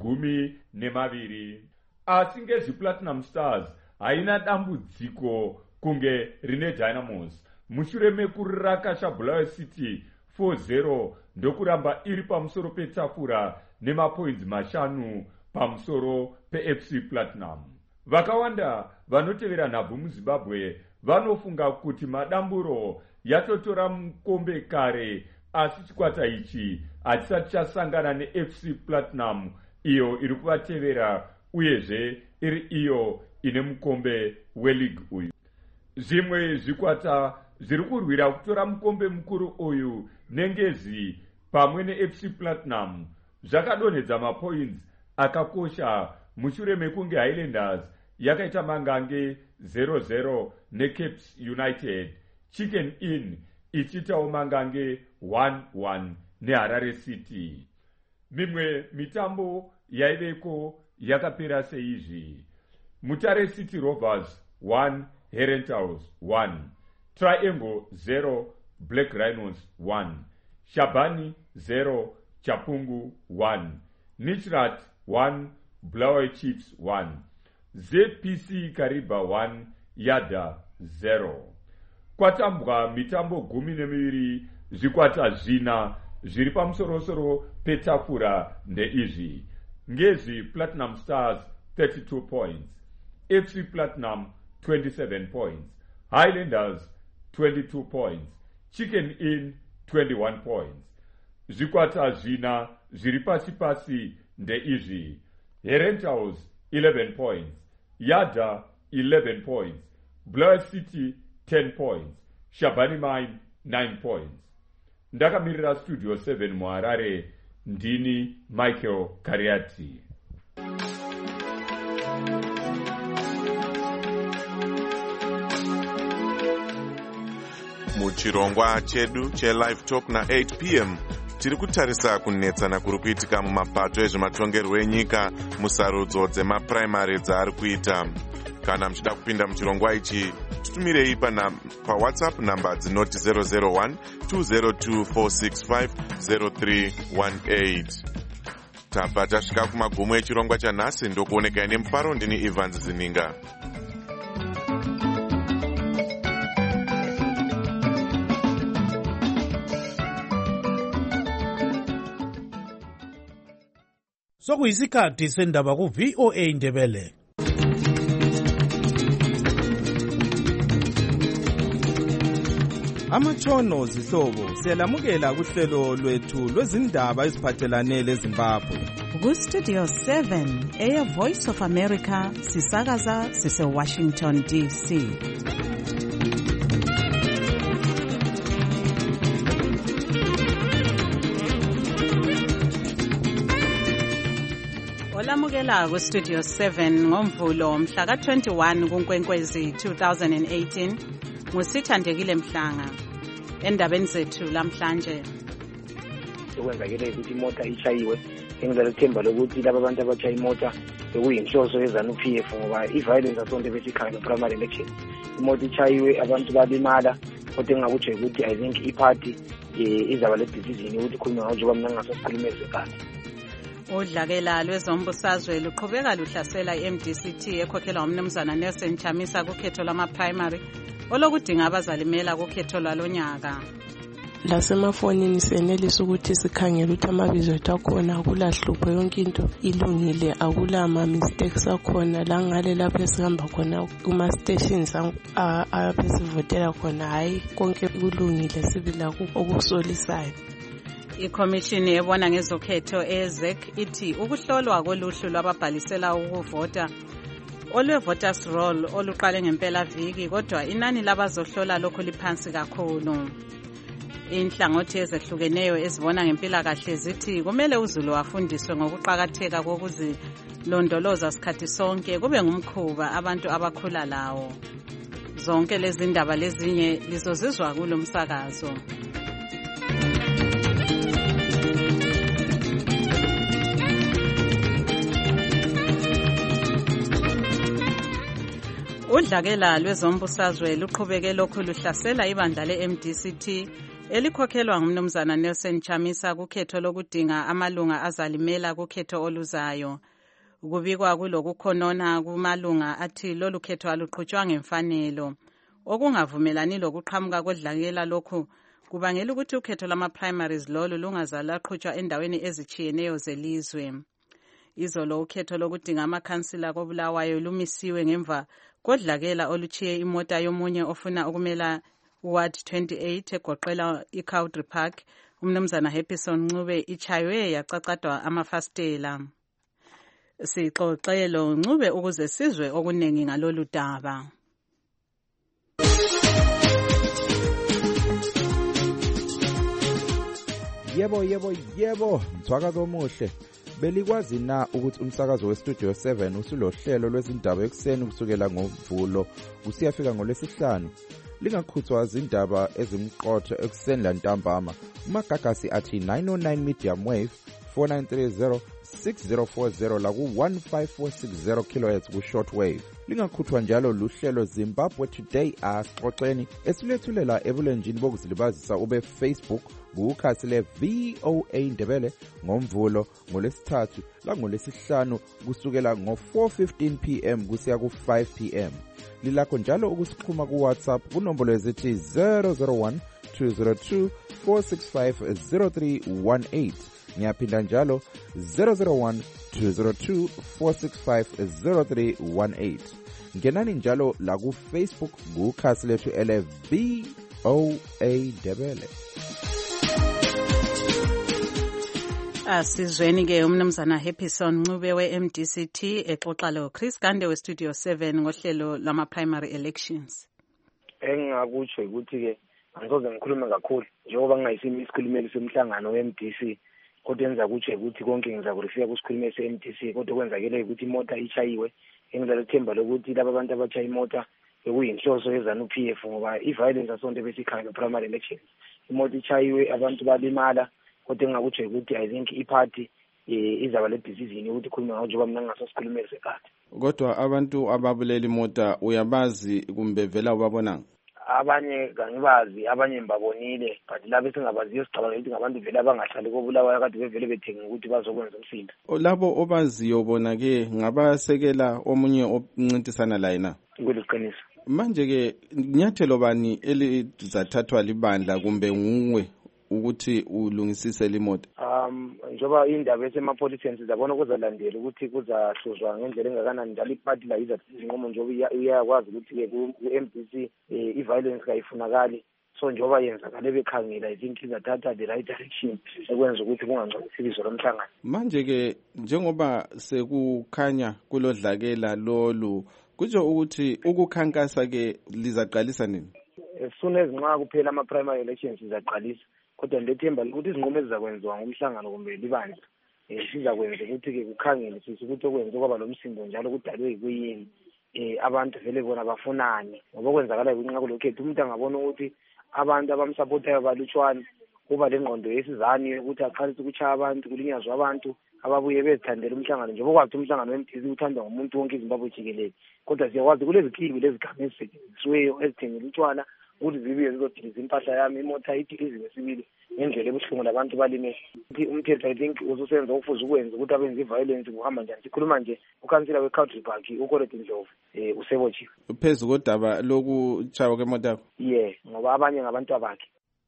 12, asi ngezviPlatinum Stars haina dambudziko kunge rine Dynamos mushure mekurakasha Bulawayo City 4-0 ndokuramba iri pamusoro petafura nemapoints 5 pamusoro peFC Platinum. Vakawanda vanotevera nhabvu muZimbabwe vanofunga kuti madamburo yatotora mukombe kare, asi chikwata ichi hatisati chasangana neFC Platinum iyo iri kuvatevera uyezve iri iyo ine mukombe weleague uyu. Zvimwe zvikwata zviri kurwira kutora mukombe mukuru uyu nengezi pamwe neFC Platinum zvakadonhedza mapoints akakosha mushure mekunge Highlanders yakaita mangange 0-0 neCapes United, Chicken Inn ichitawo mangange 1-1 neHarare City. Mimwe mitambo yaiveko yakapera seizvi: Mutare City Rovers 1, Herentals 1, Triangle 0, Black Rhinos 1, Shabani 0, Chapungu 1, Nichrat 1, Bulawayo Chiefs 1, ZPC Kariba 1, Yada 0. Kwatambwa mitambo 12, zvikwata zvina zviri pamusorosoro petafura ndeizvi: ngezvi Platinum Stars 32 points, FC Platinum 27 points, Highlanders 22 points, Chicken Inn 21 points. Zvikwata zvina zviri pasi ndeizvi: Herentals 11 points, Yada 11 points, Bulawayo City 10 points, Shabani Mine 9 points. Ndakamirira Studio 7 muHarare, ndini Michael Kariati. Muchirongwa chedu cheLive Talk na 8 p.m. tiri kutarisa kunetsana kuri kuitika mumapato ezvematongerwo enyika musarudzo dzemapuraimari dzaari kuita. Kana muchida kupinda muchirongwa ichi, tutumirei pawhatsapp namba dzinoti 001 202 465 0318. Tabva tasvika kumagumo echirongwa chanhasi. Ndokuoneka nemufaro. Ndini Evans Zininga. Sokuyisikhathi sendaba ku-VOA Ndebele. Amatshono zihlobo siyalamukela kuhlelo lwethu lwezindaba eziphathelane leZimbabwe. Ku-Studio 7 eyeVoice of America sisakaza sise-Washington DC. Olamukela ku-Studio 7 ngoMvulo mhla ka-21 kuNkwenkwezi 2018 ngusithandekile Mhlanga. Endabeni zethu lamhlanje okwenzakele ukuthi imota ishayiwe, engizalethemba lokuthi laba abantu abashaya imota bekuyinhloso yeZANU-PF ngoba i-violence asonto besikhaya no-primary election. Imota ishayiwe, abantu balimala, kodwa engingakutsho ukuthi I think iparty izaba le decision ukuthi ikhulume ngayo njengoba mina ngingasasikhulumeze kahle. Udlakela lwezombusazwe luqhubeka luhlasela i-MDCT ekhokhelwa umnumzana Nelson Chamisa kukhetho lwama-primary olokudinga abazalimela kukhetho lwalonyaka. Lasemafonini senelisa ukuthi sikhangele ukuthi amabizo ethu akhona akulahlupho, yonke into ilungile, akulama mistakes akhona la ngale lapho esihamba khona kuma stations abesivotela khona, hayi konke kulungile, sibila okusolisayo. Ikhomishini ebona ngezokhetho eZEC ithi ukuhlolwa koluhlu lwababhalisela ukuvota olwe-voters roll oluqale ngempela viki, kodwa inani labazohlola lokhu liphansi kakhulu. Inhlangothi ezehlukeneyo ezibona ngempilakahle zithi kumele uZulu wafundiswe ngokuqakatheka kokuzilondoloza sikhathi sonke, kube ngumkhuba abantu abakhula lawo. Zonke lezi ndaba lezinye lizozizwa kulo msakazo. Udlakela lwezombusazwe luqhubeke lokhu luhlasela ibandla le-MDCT elikhokhelwa ngumnumzana Nelson Chamisa kukhetho lokudinga amalunga azalimela kukhetho oluzayo. Kubikwa kulokukhonona kumalunga athi lolu khetho aluqhutshwa ngemfanelo. Okungavumelani lokuqhamuka kodlakela lokhu kubangela ukuthi ukhetho lama-primaries lolu lungazalaqhutshwa endaweni ezitshiyeneyo zelizwe. Izolo ukhetho lokudinga amakhansila koBulawayo lumisiwe ngemva kodlakela oluchiye imota yomunye ofuna ukumela Ward 28 egoqela iCowdry Park, umnumzana Happyson Ncube, ichaywe yacacadwa amafastela. Sixoxelo Ncube ukuze sizwe okuningi ngalolu daba. Yebo, mthwakazo omuhle. Belikwazi na ukuthi umsakazo weStudio 7 usulohlelo lwezindaba ekuseni kusukela ngoMvulo kusiyafika ngoLwesihlanu? Lingakhuthwa izindaba ezimqotho ekuseni lantambama. Umagagasi athi 909 medium wave 4930 6040 la ku-15460 kHz ku-short wave. Lingakhuthwa njalo luhlelo Zimbabwe Today asixoxeni esilethulela ebulenjini bokuzilibazisa ube Facebook kukhasi le-VOA Ndebele ngoMvulo ngoLwesithathu langoLwesihlanu kusukela ngo-4:15 PM kusiya ku-5 PM. Lilakho njalo ukusixhuma kuWhatsApp kunombolo ezithi 001 202 465 0318. Ngiyaphinda njalo 001 202 465 0318. Ngenani njalo la ku Facebook kukhasi lethu ele-VOA Ndebele. Asizweni ke umnumzana Happyson Ncube we-MDCT exoxa lo Chris Gande we-Studio 7 ngohlelo lama-primary elections. Engingakutsho ukuthi ke angizoze ngikhulume kakhulu njengoba ngingayisimi isikhulumeli semhlangano we-MDC, kodwa enza kutsho ukuthi konke ngizakurifika kusikhulumeli se-MDC, kodwa kwenzakele ukuthi imota ishayiwe. Engizalethemba lokuthi laba abantu abashaya imota bekuyinhloso yeZANU-PF ngoba i-violence asonto besikhaya no-primary elections. Imota ishayiwe, abantu balimala, kodwa engingakutsho ukuthi I think iphathi izaba le decision ukuthi khuluma ngayo njengoba mina ngingasosikhulumeli sekade. Kodwa abantu ababulela imota uyabazi kumbe vela ubabonanga? Abanye kangibazi, abanye mbabonile, but labo esingabaziyo sicabanga ukuthi ngabantu vele abangahlali koBulawayo kade bevele bethenga ukuthi bazokwenza umsindo. Labo obaziyo bona ke ngabasekela omunye okuncintisana la yena? Kuliqiniso. Manje ke nyathelo bani elizathathwa libandla kumbe nguwe ukuthi ulungisise imoto? Njoba indaba esemapholiseni sizabona kuzalandela ukuthi kuzahluzwa ngendlela engakanani njalo iphathi la izinqumo njoba iyakwazi ukuthi-ke ku-MDC i-violence kayifunakali, so njoba yenzakale bekhangela I think izathatha the right direction ekwenza ukuthi kungangcolisi ibizo lomhlangano. Manje-ke njengoba sekukhanya kulodlakela lolu kutsho ukuthi ukukhankasa-ke lizaqalisa nini? As soon as nxa kuphela ama-primary elections sizaqalisa, kodwa ndethemba ukuthi izinqumo ezizakwenziwa ngomhlangano kumbe libandla sizakwenza ukuthi-ke kukhangele sisi ukuthi okwenza kwaba lomsindo njalo kudalwe kuyini, abantu vele bona bafunani, ngoba kwenzakala kunxa kulokhethu umuntu angabona ukuthi abantu abamsupportayo balutshwane, kuba le ngqondo yesizani ukuthi aqalise ukuchaya abantu, kulinyazwa abantu ababuye bezithandela umhlangano njengoba kwathi umhlangano weMDC uthandwa ngumuntu wonke eZimbabwe jikelele. Kodwa siyakwazi kulezi zikhili lezigaba ezisetshenzisiweyo ezithengela utshwala ukuthi zibuye zizodiliza impahla yami, imota idilize ngesibili ngendlela ebuhlungu labantu balimele. Umthetho I think ususenza okufuze ukwenza ukuthi abenza i-violence kuhamba njani. Sikhuluma nje ukhansila we-Country Park uCorette Ndlovu usebotshiwe phezu kodaba lokutshaywa kwemoto yakho. Ngoba abanye ngabantu abakhe.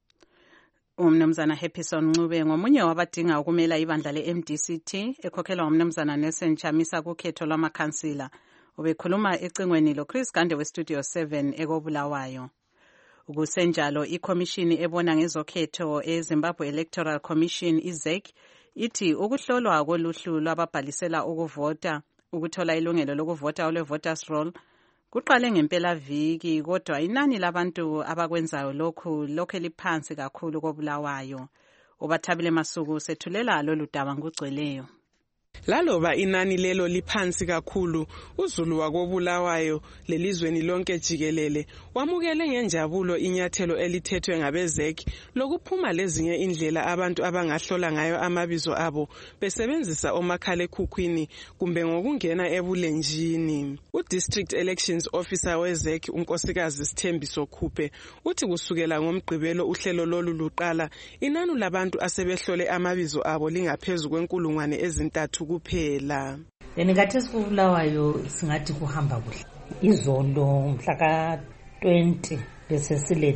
Umnumzana Happyson Ncube ngomunye wabadinga ukumela ibandla le-MDCT ekhokhelwa ngumnumzana Nelson Chamisa kukhetho lwamakhansila. Ubekhuluma ecingweni loChris Gande weStudio 7 ekoBulawayo. Ukusenjalo ikhomishini ebona ngezokhetho eZimbabwe Electoral Commission iZEC ithi ukuhlolwa koluhlu lwababhalisela ukuvota ukuthola ilungelo lokuvota olwe-voters roll kuqale ngempela viki, kodwa inani labantu abakwenzayo lokhu liphansi kakhulu koBulawayo. Ubathabile Masuku sethulela lolu daba ngugcweleyo. Laloba inani lelo liphansi kakhulu, uZulu wakoBulawayo lelizweni lonke jikelele wamukele ngenjabulo inyathelo elithethwe ngabeZEC lokuphuma lezinye indlela abantu abangahlola ngayo amabizo abo besebenzisa omakhalekhukhwini kumbe ngokungena ebulenjini. U-District Elections Officer weZEC unkosikazi Sithembiso Khuphe uthi kusukela ngoMgqibelo uhlelo lolu luqala inani labantu asebehlole amabizo abo lingaphezulu kwenkulungwane ezintathu kuphela. Ngathi sikuBulawayo singathi kuhamba kuhle. Izolo mhla ka-20 bese sile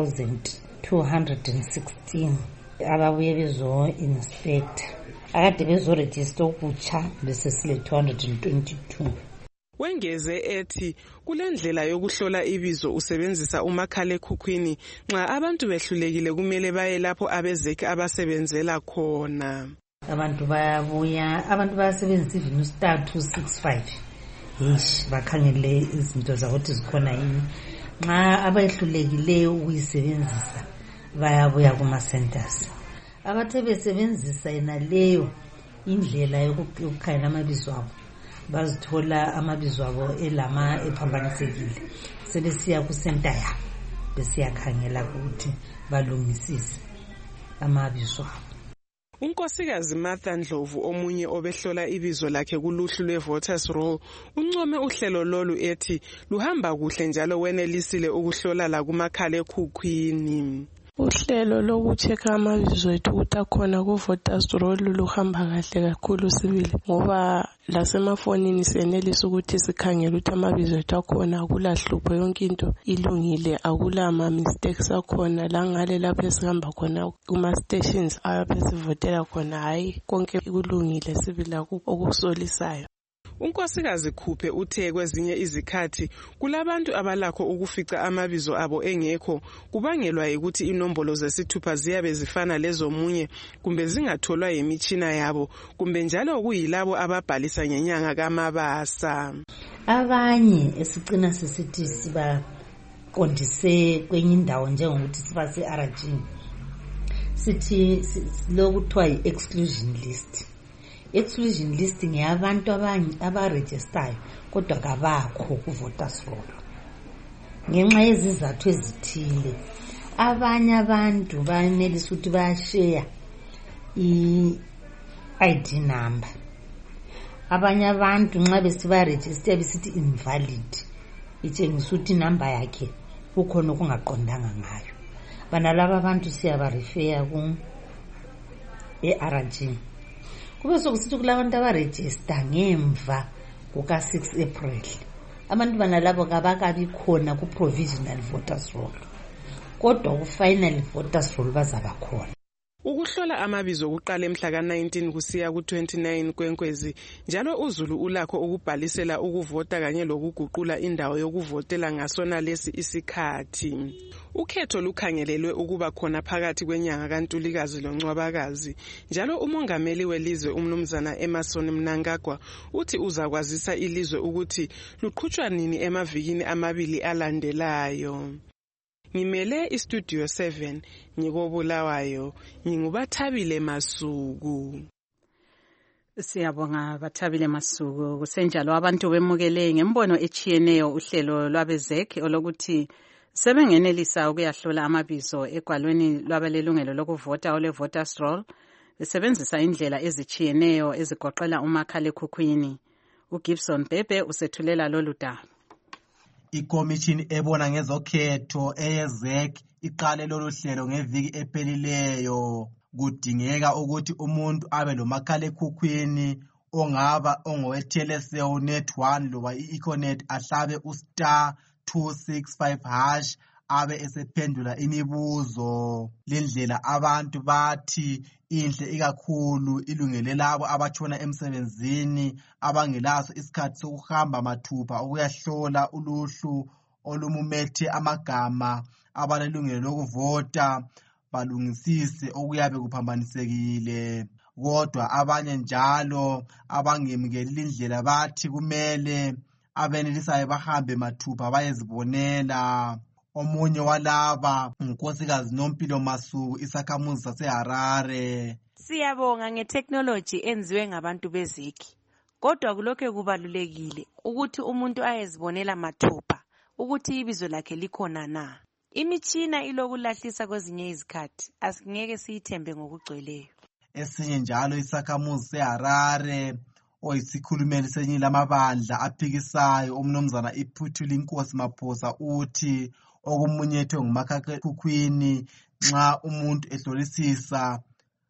3216 ababuye bezo-inspect, akade bezo-register ukutsha bese sile 222. Wengeze ethi kule ndlela yokuhlola ibizo usebenzisa umakhalekhukhwini nxa abantu behlulekile kumele baye lapho abeZEC abasebenzela khona. Abantu bayabuya, abantu bayasebenzisa ivini 365 bakhangele izinto zakuthi zikhona yini. Nxa abayehlulekileyo ukuyisebenzisa bayabuya kuma-centers. Abathe besebenzisa yena leyo indlela yokukhangela amabizo abo bazithola amabizo abo elama ephambanisekile, sebesiya ku-center yabo besiyakhangela ukuthi balungisise amabizo abo. Unkosikazi Martha Ndlovu omunye obehlola ibizo lakhe kuluhlu lwe-voters roll uncome uhlelo lolu ethi luhamba kuhle njalo wenelisile ukuhlola la kumakhalekhukhwini. Uhlelo lokucheka amabizo ethu ukuthi akhona ku-voters roll luhamba kahle kakhulu sibili ngoba lasemafonini senelisa ukuthi sikhangele ukuthi amabizo ethu akhona, akulahlupho, yonke into ilungile, akula ma-mistakes akhona la ngale lapho esihamba khona kuma-stations apho esivotela khona, hayi konke kulungile sibili okusolisayo. Unkosikazi Khuphe uthe kwezinye izikhathi kulabantu abalakho ukufica amabizo abo engekho kubangelwa ukuthi inombolo zesithupha ziyabe zifana lezomunye kumbe zingatholwa yimitshina yabo kumbe njalo kuyilabo ababhalisa ngenyanga kaMabasa. Abanye esicina sisithi sibaqondise kwenye indawo njengokuthi siba se-RG sithi lokuthiwa yi-exclusion list. Exclusion list ngeyabantu abaregistayo kodwa kabakho ku-voters roll ngenxa yezizathu ezithile. Abanye abantu banelisa ukuthi bayashare i-ID number. Abanye abantu nxa besibaregister besithi invalid, itshengisa ukuthi inamba yakhe kukhona okungaqondanga ngayo. Banalaba abantu siyabarefera e-RG. Kube sokusithi kulabantu abaregister ngemva kuka-6 April. Abantu banalabo kabakabi khona ku-provisional voters roll, kodwa ku-final voters roll bazaba khona. Ukuhlola amabizo kuqala emhla ka-19 kusiya ku-29 kweNkwezi, njalo uZulu ulakho ukubhalisela ukuvota kanye lokuguqula indawo yokuvotela ngasona lesi isikhathi. Ukhetho lukhangelelwe ukuba khona phakathi kwenyanga kaNtulikazi loNcwabakazi, njalo umongameli welizwe uMnumzana Emmerson Mnangagwa uthi uzakwazisa ilizwe ukuthi luqhutshwa nini emavikini amabili alandelayo. Ngimele iStudio 7 ngikobulawayo, ngingubathabile Masuku. Siyabonga Bathabile Masuku. Kusenjalo abantu bemukele ngembono echiyeneyo uhlelo lwabezek olokuthi sebengenelisa ukuyahlola amabizo egwalweni lwabalelungelo lokuvota ole voters roll besebenzisa indlela ezichiyeneyo ezigoqela umakhalekhukhwini. uGibson Bebe usethulela lolu daba. Ikomishini ebona ngezokhetho eyezek iqale lolu hlelo ngeviki ephelileyo. Kudingeka ukuthi umuntu abe lomakhalekhukhwini ongaba ongowe-Telecel Net 1 loba i-Econet ahlabe *265# abe esephendula imibuzo. Lendlela abantu bathi inhle ikakhulu ilungele labo abatshona emsebenzini abangelaso isikhathi sokuhamba mathupha ukuyahlola uluhlu olumumethe amagama abalelungelo lokuvota balungisise okuyabe kuphambanisekile. Kodwa abanye njalo abangemukeli indlela bathi kumele abenelisayo bahambe mathupha bayezibonela. Omunye walaba uNkosikazi Nompilo Masuku, isakhamuzi saseHarare. Siyabonga ngetechnology enziwe ngabantu bezeki, kodwa kulokho kubalulekile ukuthi umuntu ayezibonela mathupha ukuthi ibizo lakhe likhona na. Imitshina ilokulahlisa kwezinye izikhathi, asingeke siyithembe ngokugcweleyo. Esinye njalo isakhamuzi seHarare oyisikhulumeli senye lamabandla aphikisayo uMnumzana Iphuthuli Nkosi Maphosa uthi okumunyethwe ngumakhalekhukhwini nxa umuntu ehlolisisa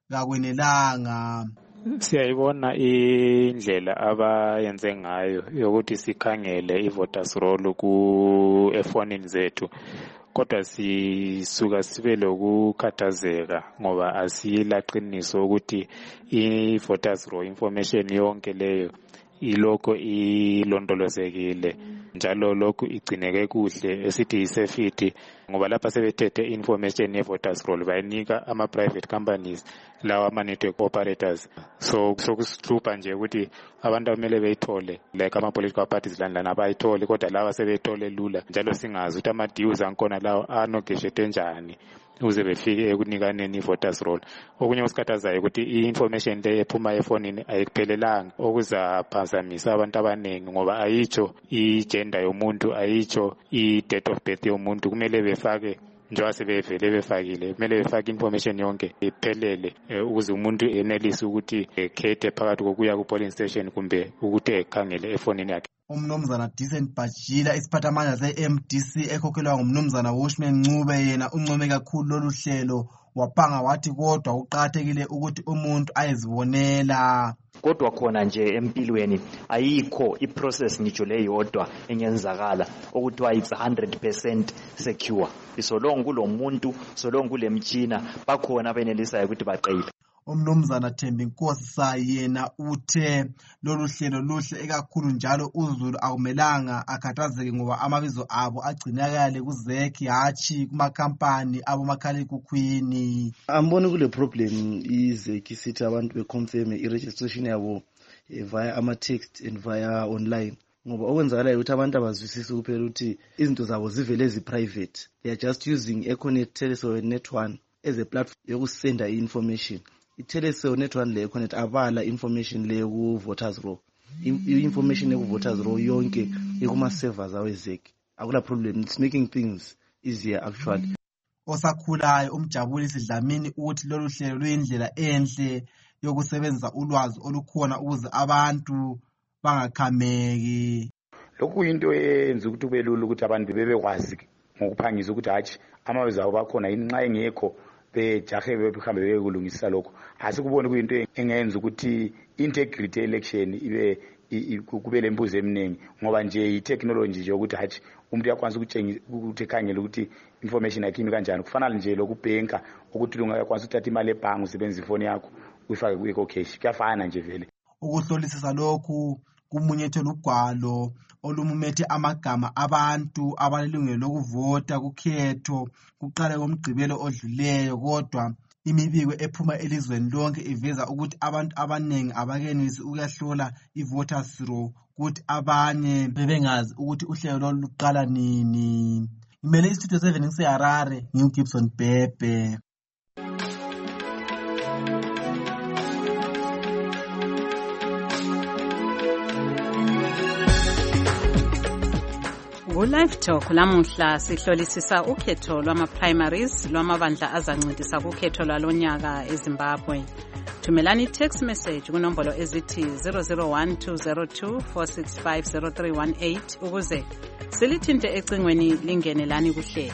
kakwenelanga. Siyayibona indlela abayenze ngayo yokuthi sikhangele i-voters roll ku-efonini zethu, kodwa sisuka sibe lokukhathazeka ngoba asiyilaqiniso ukuthi i-voters roll information yonke leyo ilokho ilondolozekile njalo lokhu igcineke kuhle esithi isefiti, ngoba lapha sebethethe information ye-voters roll bayinika ama-private companies lawa ama-network operators. So kusihlupa nje ukuthi abantu kumele beyithole like ama-political parties lana bayithole, kodwa lawa sebeyithole lula njalo singazi ukuthi ama-dues ankhona lawo anogeshete njani uze befike ekunikaneni i-voters roll. Okunye kusikhathazayo ukuthi i-information le ephuma efonini ayikuphelelanga, okuzaphazamisa abantu abaningi ngoba ayitsho i-gender yomuntu, ayitsho i-date of birth yomuntu. Kumele befake njengoba sebevele befakile, kumele befake information yonke iphelele ukuze umuntu enelise ukuthi ekhethe phakathi kokuya ku-polling station kumbe ukuthi ekhangele efonini yakhe. Umnumzana Decent Bajila, isiphathamandla se-MDC ekhokhelwa ngumnumzana Washman Ncube, yena uncome kakhulu lolu hlelo waphanga wathi kodwa kuqakathekile ukuthi umuntu ayezibonela. Kodwa khona nje empilweni ayikho iprocess ngitsho leyodwa engenzakala okuthiwa it's 100% secure. Isolongo kulomuntu, solongo kulemtshina bakhona benelisayo ukuthi baqile. Umnumzana Thembi Nkosi Sayi yena uthe lolu hlelo luhle ekakhulu njalo uZulu akumelanga akhathazeke ngoba amabizo abo agcinakale kuzeki hatshi kumakhampani abomakhalekhukhwini. Amboni kule problem izeki sithi abantu beconfirm i-registration yabo via ama-text and via online, ngoba okwenzakalayo ukuthi abantu abazwisisi kuphela ukuthi izinto zabo zivele ezi-private. They are just using Econet, Telecel Net 1 as a platform yokusenda i-information. I-Telecel Net 1 le Econet abala information le ku-voters roll. I-information eku-voters roll yonke ikuma-servers awezeki. Akula problem, it's making things easier actually. osakhulayo uMjabulisi Dlamini uthi lolu hlelo luyindlela enhle yokusebenzisa ulwazi olukhona ukuze abantu bangakhameki. Lokhu into eyenza ukuthi kube lula ukuthi abantu bebekwazi ngokuphangisa ukuthi hatshi amabizo abo bakhona yini, nxa engekho bejahe behambe bekulungisisa lokho. Asikuboni kuyinto engenza ukuthi integrity election kube lembuzo eminingi, ngoba nje i-technology nje ukuthi hatshi umuntu uyakwanisa ukuthi ekhangele ukuthi information yakhe imi kanjani. Kufanele nje lokubhenka ukuthi ungakwanisa ukuthatha imali ebhange usebenzisa ifoni yakho uyifake kuyikho cash, kuyafana nje vele. Ukuhlolisisa lokhu kumunyethela ugwalo olumumethe amagama abantu abalilungelo lokuvota kukhetho kuqala koMgqibelo odluleyo, kodwa imibiko ephuma elizweni lonke iveza ukuthi abantu abaningi abakenisi ukuyahlola i-voters roll, ukuthi abanye bebengazi ukuthi uhlelo lolu luqala nini. Ngimele iStudio 7 ngiseHarare, nginguGibson Bhebhe. Ku-Live Talk lamuhla sihlolisisa ukhetho lwama-primaries lwamabandla azancedisa kukhetho lwalonyaka eZimbabwe. Thumelani text message kunombolo ezithi 001-202-465-0318 ukuze silithinte ecingweni lingene lani kuhlelo.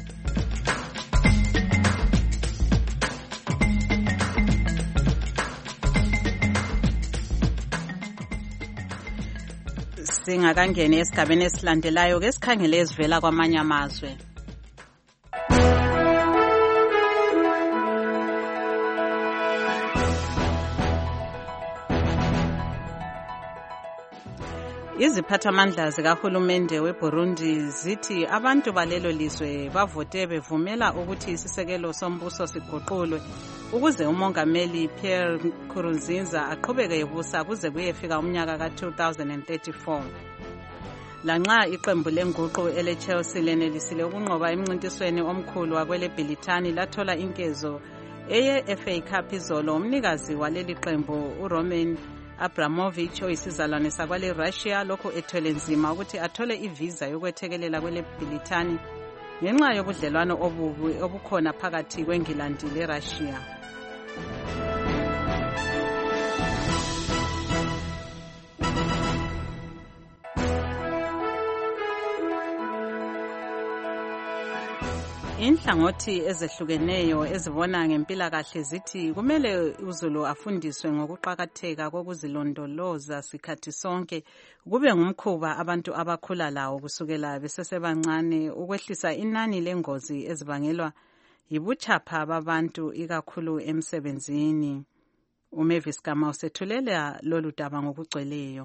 Singakangeni esigabeni esilandelayo ke sikhangele ezivela kwamanye amazwe. Iziphathamandla zikahulumende weBurundi zithi abantu balelo lizwe bavote bevumela ukuthi isisekelo sombuso siguqulwe ukuze umongameli Pierre Nkurunziza aqhubeke ebusa kuze kuyefika umnyaka ka-2034. Lanxa iqembu lenguqu eleChelsea lenelisile ukunqoba emncintisweni omkhulu wakwele Bhilithani lathola inkezo eye-FA Cup izolo, umnikazi waleli qembu uRoman Abramovich oyisizalwane sakwale Russia lokho ethwele nzima ukuthi athole ivisa yokwethekelela kwele Bhilithani ngenxa yobudlelwano obubi obukhona phakathi kweNgilandi leRussia. Inhlangothi ezehlukeneyo ezibona ngempilakahle zithi kumele uzulu afundiswe ngokuqakatheka kokuzilondoloza sikhathi sonke, kube ngumkhuba abantu abakhula lawo kusukela besesebancane ukwehlisa inani lengozi ezibangelwa yibuchapha babantu ikakhulu emsebenzini. uMavis Gama usethulela lolu daba ngokugcweleyo.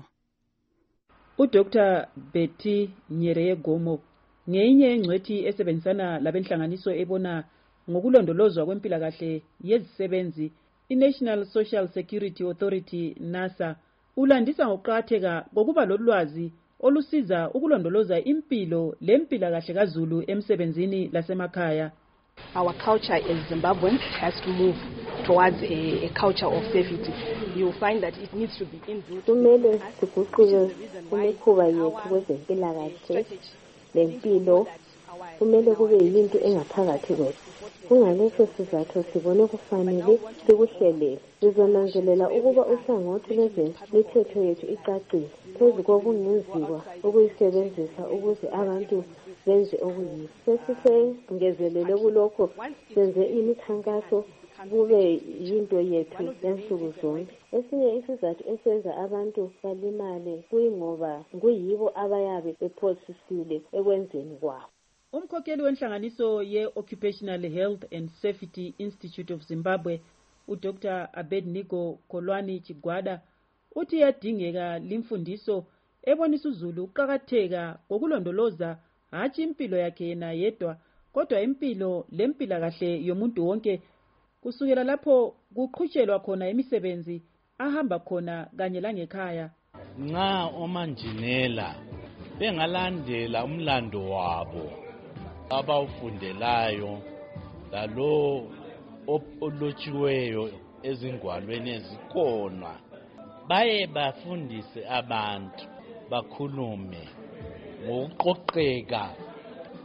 uDr Betty Nyeregomo ngeyinye engcwethi esebenzisana labenhlanganiso ebona ngokulondolozwa kwempilakahle yezisebenzi iNational Social Security Authority NASA, ulandisa ngokuqakatheka kokuba lolwazi olusiza ukulondoloza impilo lempilakahle kaZulu emsebenzini lasemakhaya. Our culture as Zimbabweans has to move towards a culture of safety. You find that it needs to be inbuilt. Kumele siguquke kumikhuba yethu kwezempilakahle lempilo, kumele kube yinto engaphakathi kwethu. Kungaleso sizathu sibone kufanele sikuhlelele. Sizonanzelela ukuba uhlangothi lwemithetho yethu icacile phezu kokungenziwa ukuyisebenzisa ukuze abantu benze okuyiyo. Sesisengezelele kulokho senze imikhankaso kube yinto yethu yansuku zonke. Esinye isizathu esenza abantu balimale kuyingoba kuyibo abayabe bephosisile ekwenzeni kwabo. Umkhokheli wenhlanganiso ye-Occupational Health and Safety Institute of Zimbabwe, uDr Abednego Kolwani Chigwada, uthi yadingeka limfundiso ebonisa uzulu ukuqakatheka kokulondoloza hatshi impilo yakhe yena yedwa kodwa impilo lempilakahle yomuntu wonke kusukela lapho kuqhutshelwa khona imisebenzi ahamba khona kanye langekhaya. Nxa omanjinela bengalandela umlando wabo abawufundelayo lalo olotshiweyo ezingwalweni ezikhona, baye bafundise abantu bakhulume ngokuqoqeka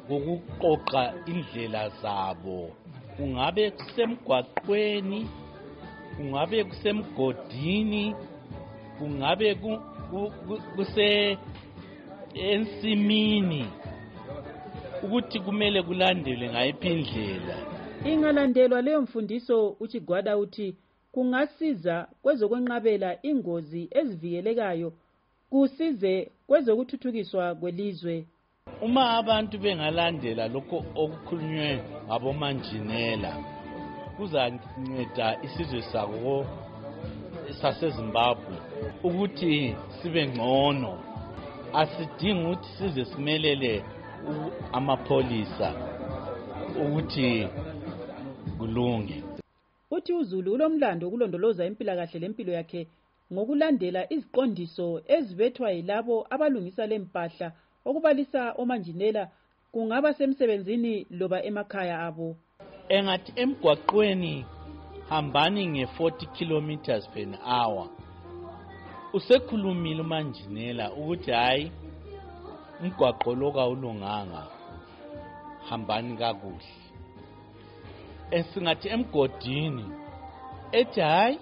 ngokuqoqa indlela zabo, kungabe kusemgwaqweni, kungabe kusemgodini, kungabe kuse ensimini, ukuthi kumele kulandelwe ngayiphi indlela. Ingalandelwa leyo mfundiso uChigwada uthi kungasiza kwezokwenqabela ingozi ezivikelekayo, kusize kwezokuthuthukiswa kwelizwe. Uma abantu bengalandela lokho okukhulunywe ngabomanjinela, kuzanceda isizwe sako saseZimbabwe ukuthi sibe ngcono. Asidingi ukuthi size simelele amapholisa ukuthi kulunge. Uthi uZulu ulomlando wokulondoloza impilakahle lempilo yakhe ngokulandela iziqondiso ezibethwa yilabo abalungisa lempahla okubalisa omanjinela, kungaba semsebenzini loba emakhaya abo. Engathi emgwaqweni hambani nge-40 kilometers per hour. Usekhulumile umanjinela ukuthi hayi umgwaqo lo kawulunganga, hambani kakuhle. Esingathi emgodini ethi hayi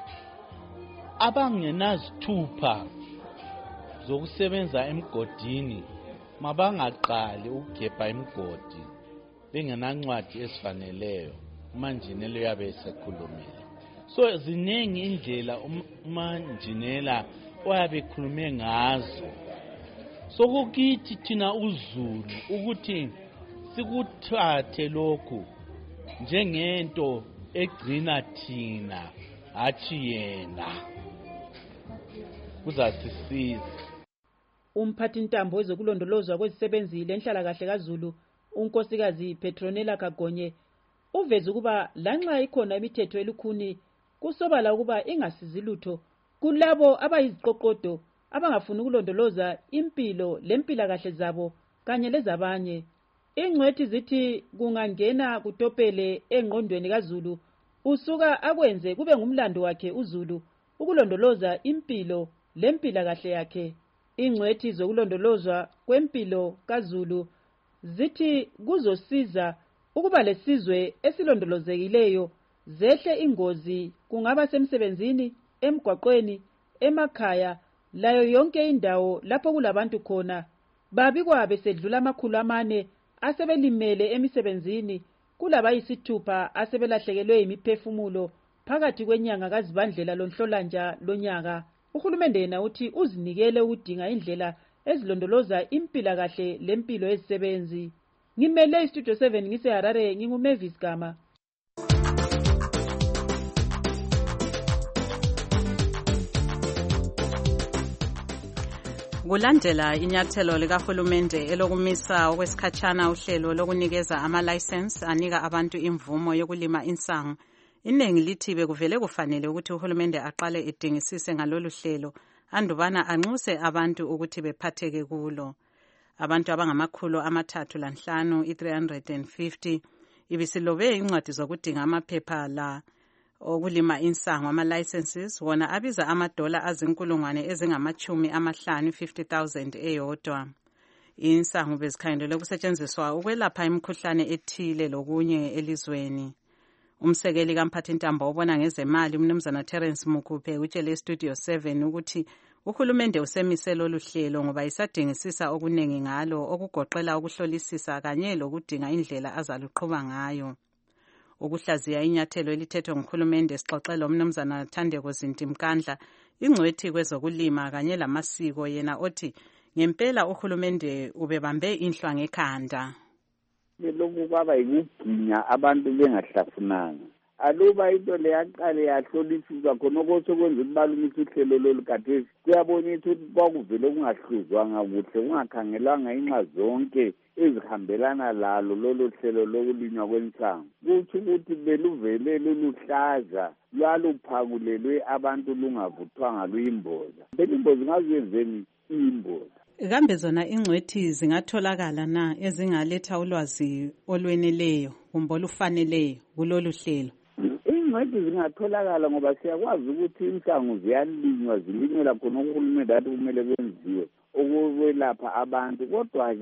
abangenazithupha zokusebenza emgodini mabangaqali ukugebha imgodi bengenancwadi esifaneleyo. Umanjinela uyabe esekhulumile. So ziningi indlela umanjinela oyabe ekhulume ngazo. So kukithi thina uZulu ukuthi sikuthathe lokhu njengento egcina thina hathi yena, kuzasisiza. Umphathintambo wezokulondolozwa kwezisebenzi lenhlalakahle kaZulu, unkosikazi Petronella Kagonye, uveza ukuba lanxa ikhona imithetho elukhuni kusobala ukuba ingasizi lutho kulabo abayiziqoqodo abangafuni ukulondoloza impilo lempilakahle zabo kanye lezabanye. Ingcwethi zithi kungangena kutopele engqondweni kaZulu, usuka akwenze kube ngumlando wakhe uZulu ukulondoloza impilo lempilakahle yakhe. Ingcwethi zokulondolozwa kwempilo kaZulu zithi kuzosiza ukuba lesizwe esilondolozekileyo zehle ingozi, kungaba semsebenzini, emgwaqweni, emakhaya, layo yonke indawo lapho kulabantu khona. Babikwa besedlula 400 asebelimele emisebenzini, kulabayisithupha asebelahlekelwe imiphefumulo phakathi kwenyanga kaZibandlela loNhlolanja lonyaka. Uhulumende yena uthi uzinikele ukudinga indlela ezilondoloza impilakahle lempilo yezisebenzi. Ngimele iStudio 7 ngiseHarare, nginguMavis Gama. Kulandela inyathelo likahulumende elokumisa okwesikhatshana uhlelo lokunikeza ama-license anika abantu imvumo yokulima insangu, iningi lithi bekuvele kufanele ukuthi uhulumende aqale edingisise ngalolu hlelo andubana anxuse abantu ukuthi bephatheke kulo. Abantu abangama350 350 ibisilobe incwadi zokudinga amaphepha la okulima insangu ama-licenses, wona abiza $50,000 50,000 eyodwa. Insangu bezikhangelelwe ukusetshenziswa ukwelapha imikhuhlane ethile lokunye elizweni. Umsekeli kamphathintambo obona ngezemali uMnumzana Terence Mukuphe utshele Studio 7 ukuthi uhulumende usemise lolu hlelo ngoba isadingisisa okuningi ngalo okugoqela ukuhlolisisa kanye lokudinga indlela azaluqhuba ngayo. Ukuhlaziya inyathelo elithethwe nguhulumende sixoxela uMnumzana Thandeko Zintimkandla, ingcwethi kwezokulima kanye lamasiko, yena othi ngempela uhulumende ubebambe inhlwa ngekhanda. Lokhu kwaba yikuginya abantu bengahlafunanga. Aluba into leyaqale yahlolisiswa khona okwenza ukubalungisa uhlelo lolu khathesi kuyabonisa ukuthi kwakuvele kungahluzwanga kuhle, kungakhangelwanga inxa zonke ezihambelana lalo lolu hlelo lokulinywa kwensangu. Kuthi ukuthi beluvele luluhlaza lwaluphakulelwe abantu lungavuthwanga luyimboza. Imboza ngazenzeni imboza. Kambe zona ingcwethi zingatholakala na ezingaletha ulwazi olweneleyo kumbe olufaneleyo kulolu hlelo? Ingcwethi zingatholakala ngoba siyakwazi ukuthi insangu ziyalinywa, zilinyela khona uhulumende athi kumele kwenziwe ukwelapha abantu. Kodwa-ke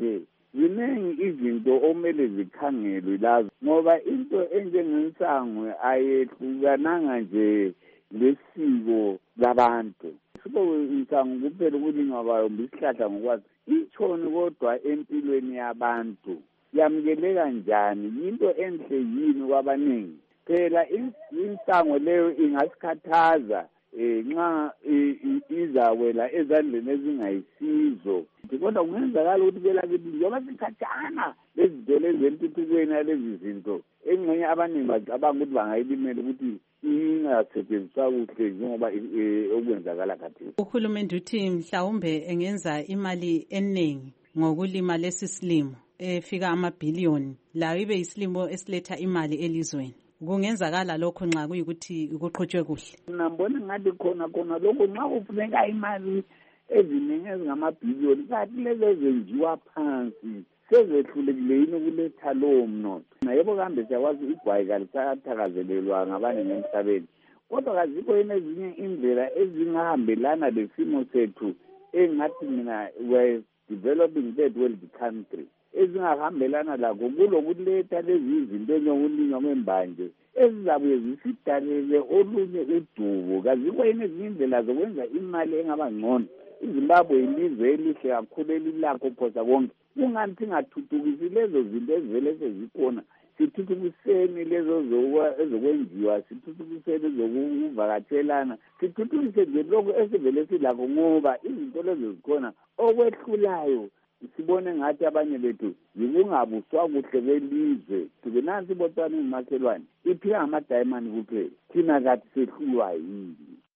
ziningi izinto omele zikhangelwe lazo ngoba into enjengensango ayehlukananga nje lesiko labantu. Insango kuphela ukulinywa kwayo isihlahla ngokwazi itshoni kodwa empilweni yabantu yamukeleka njani, yinto enhle yini kwabaningi. Phela insango leyo ingasikhathaza nxa izawela ezandleni ezingayisizo, kodwa kungenzakala ukuthi kwelakithi njengoba sikhatshana lezinto lezi entuthukweni yalezi zinto engxenye abaningi bacabanga ukuthi bangayilimela ukuthi ingasetshenziswa kuhle njengoba okwenzakala khathesi. Uhulumende uthi mhlawumbe engenza imali eningi ngokulima lesi silimo efika amabhiliyoni, layo ibe isilimo esiletha imali elizweni. Kungenzakala lokho nxa kuyikuthi kuqhutshwe kuhle. Nambona ngathi khona lokho nxa kufuneka imali eziningi ezingamabhiliyoni, kanti lezo zenziwa phansi sezehlulekile yini ukuletha lowo mnotho. Yebo kambe siyakwazi igwayi kalisakathakazelelwa ngabantu emhlabeni, kodwa kazikho yini ezinye indlela ezingahambelana lesimo sethu engathi mina we're developing third world country ezingahambelana lakho kulokuletha lezi izinto ezokulinywa kwembanje ezizabuye zisidalele olunye udubo. Kazikho yini ezinye indlela zokwenza imali engaba ngcono. iZimbabwe ilizwe elihle kakhulu elilakho phosa konke. Kungani singathuthukisi lezo zinto ezivele sezikhona? Sithuthukiseni lezo ezokwenziwa, sithuthukiseni ezokuvakatshelana, sithuthukise nje lokho esivele silakho, ngoba izinto lezo zikhona. Okwehlulayo sibone ngathi abanye bethu yikungabuswa kuhle kwelizwe. Sibe nansi iBotswana imakhelwane iphila ngamadayimani kuphela, thina kathi sehlulwa yini?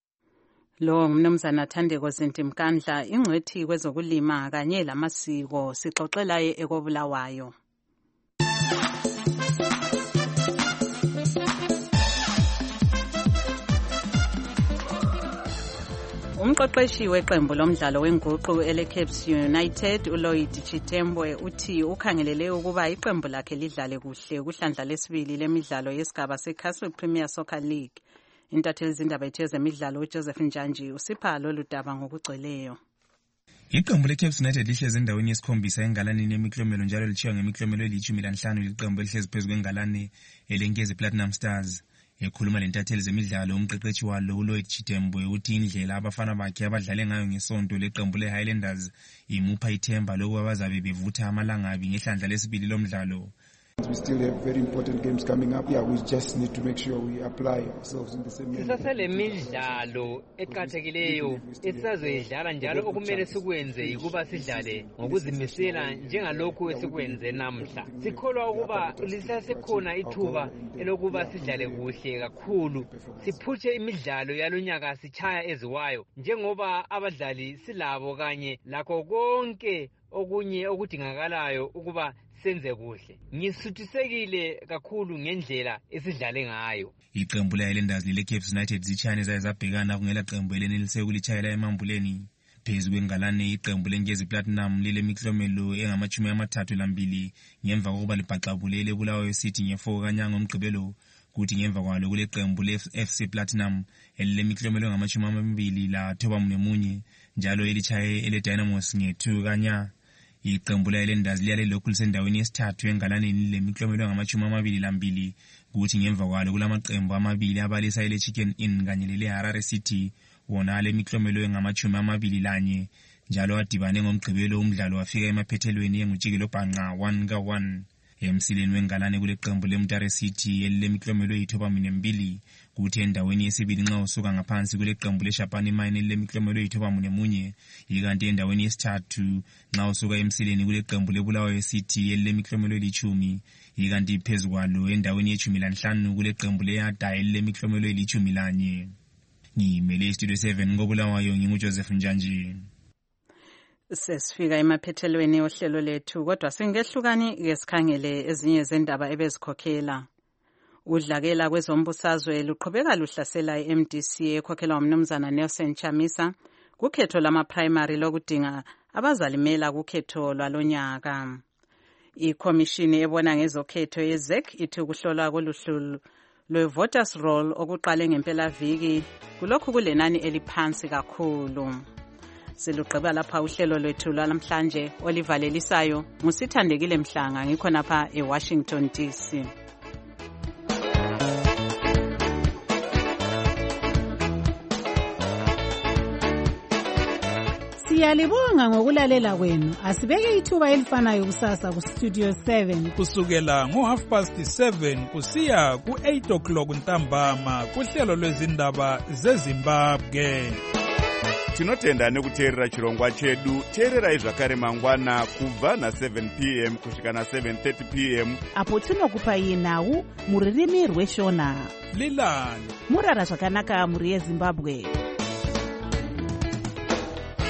Lo ngumnumzana Thandeko Zintimkandla, ingcwethi kwezokulima kanye lamasiko, sixoxela ekobulawayo. Umqeqeshi weqembu lomdlalo wenguqu eleCaps United uLloyd Chitembwe uthi ukhangelele ukuba iqembu lakhe lidlale kuhle kuhlandla lesibili lemidlalo yesigaba seCastle Premier Soccer League. Intatheli zindaba ethu ezemidlalo uJoseph Njanji usipha lolu daba ngokugcweleyo. Iqembu leCaps United lihlezi endaweni yesikhombisa engalaneni yemiklomelo njalo lithiwa ngemiklomelo eli-15 liqembu elihlezi phezu kwengalane elenkezi Platinum Stars. Ekhuluma lentatheli zemidlalo umqeqeshi walo uLloyd Chitembwe uthi indlela abafana bakhe abadlale ngayo ngesonto leqembu leHighlanders imupha ithemba lokuba bazabe bevutha amalangabi ngehlandla lesibili lomdlalo. We still have very important games coming up. Yeah, we just need to make sure we apply ourselves in the same manner. Sisasele midlalo eqhathekileyo esizazoyidlala njalo okumele sikwenze yikuba sidlale ngokuzimisela njengalokhu esikwenze namhla. Sikholwa ukuba lisasekhona ithuba elokuba sidlale kuhle kakhulu, siphutshe imidlalo yalonyaka sichaya eziwayo njengoba abadlali silabo kanye lakho konke okunye okudingakalayo ukuba senze kuhle. Ngisuthisekile kakhulu ngendlela esidlale ngayo. Iqembu leHighlanders leCaps United zichane zaye zabhekana kungela qembu elenelise ukulichayela emambuleni. Phezu kwengalane iqembu lenkezi Platinum lilemiklomelo engama-32 ngemva kokuba libhaxabule leBulawayo City nge-4 kanyanga ngomgqibelo. Kuthi ngemva kwalo kule qembu leFC Platinum elilemiklomelo engama-91 njalo elichaye eleDynamos nge-2 kanyanga. Iqembu leHighlanders liyalelokhu lisendaweni yesithathu engalaneni lemiklomelo engama-22 kuthi ngemva kwalo kulamaqembu amabili abalisa eleChicken Inn kanye leleHarare City wona alemiklomelo engama-21 njalo adibane ngomgqibelo umdlalo wafika emaphethelweni engutshikelo bhanqa 1-1. Emsileni wengalane kule qembu leMutare City elilemiklomelo eyi-92 kuthi endaweni yesibili nxa usuka ngaphansi kule qembu leShapani Mine elilemiklomelo eyi-91 ikanti endaweni yesithathu nxa usuka emsileni kule qembu leBulawayo City elilemiklomelo eli-10 ikanti phezu kwalo endaweni ye-15 kule qembu leYada elilemiklomelo eli-11. Ngimele iStudio 7 koBulawayo nginguJoseph Njanji. Sesifika emaphethelweni ohlelo lethu kodwa singehlukani ke sikhangele ezinye zendaba ebezikhokhela. Udlakela kwezombusazwe luqhubeka luhlasela iMDC ekhokhelwa umnumzana Nelson Chamisa kukhetho lama-primary lokudinga abazalimela kukhetho lwalonyaka. Ikhomishini ebona ngezokhetho yeZEC ithi ukuhlolwa koluhlu lwe-voters roll okuqale ngempelaviki kulokhu kulenani eliphansi kakhulu. Silugqiba lapha uhlelo lwethu lwanamhlanje olivalelisayo nguSithandekile Mhlanga ngikho napha eWashington DC. Siyalibonga ngokulalela kwenu. Asibeke ithuba elifanayo kusasa ku Studio 7 kusukela ngo7:30 kusiya ku8:00 ntambama kuhlelo lwezindaba zeZimbabwe. Tinotenda nekuteerera chirongwa chedu. Teererai zvakare mangwana kubva na7 p.m. kusvika na7:30 p.m. apo tinokupai nhau muririmi rweshona. Lilani murara zvakanaka muri yeZimbabwe.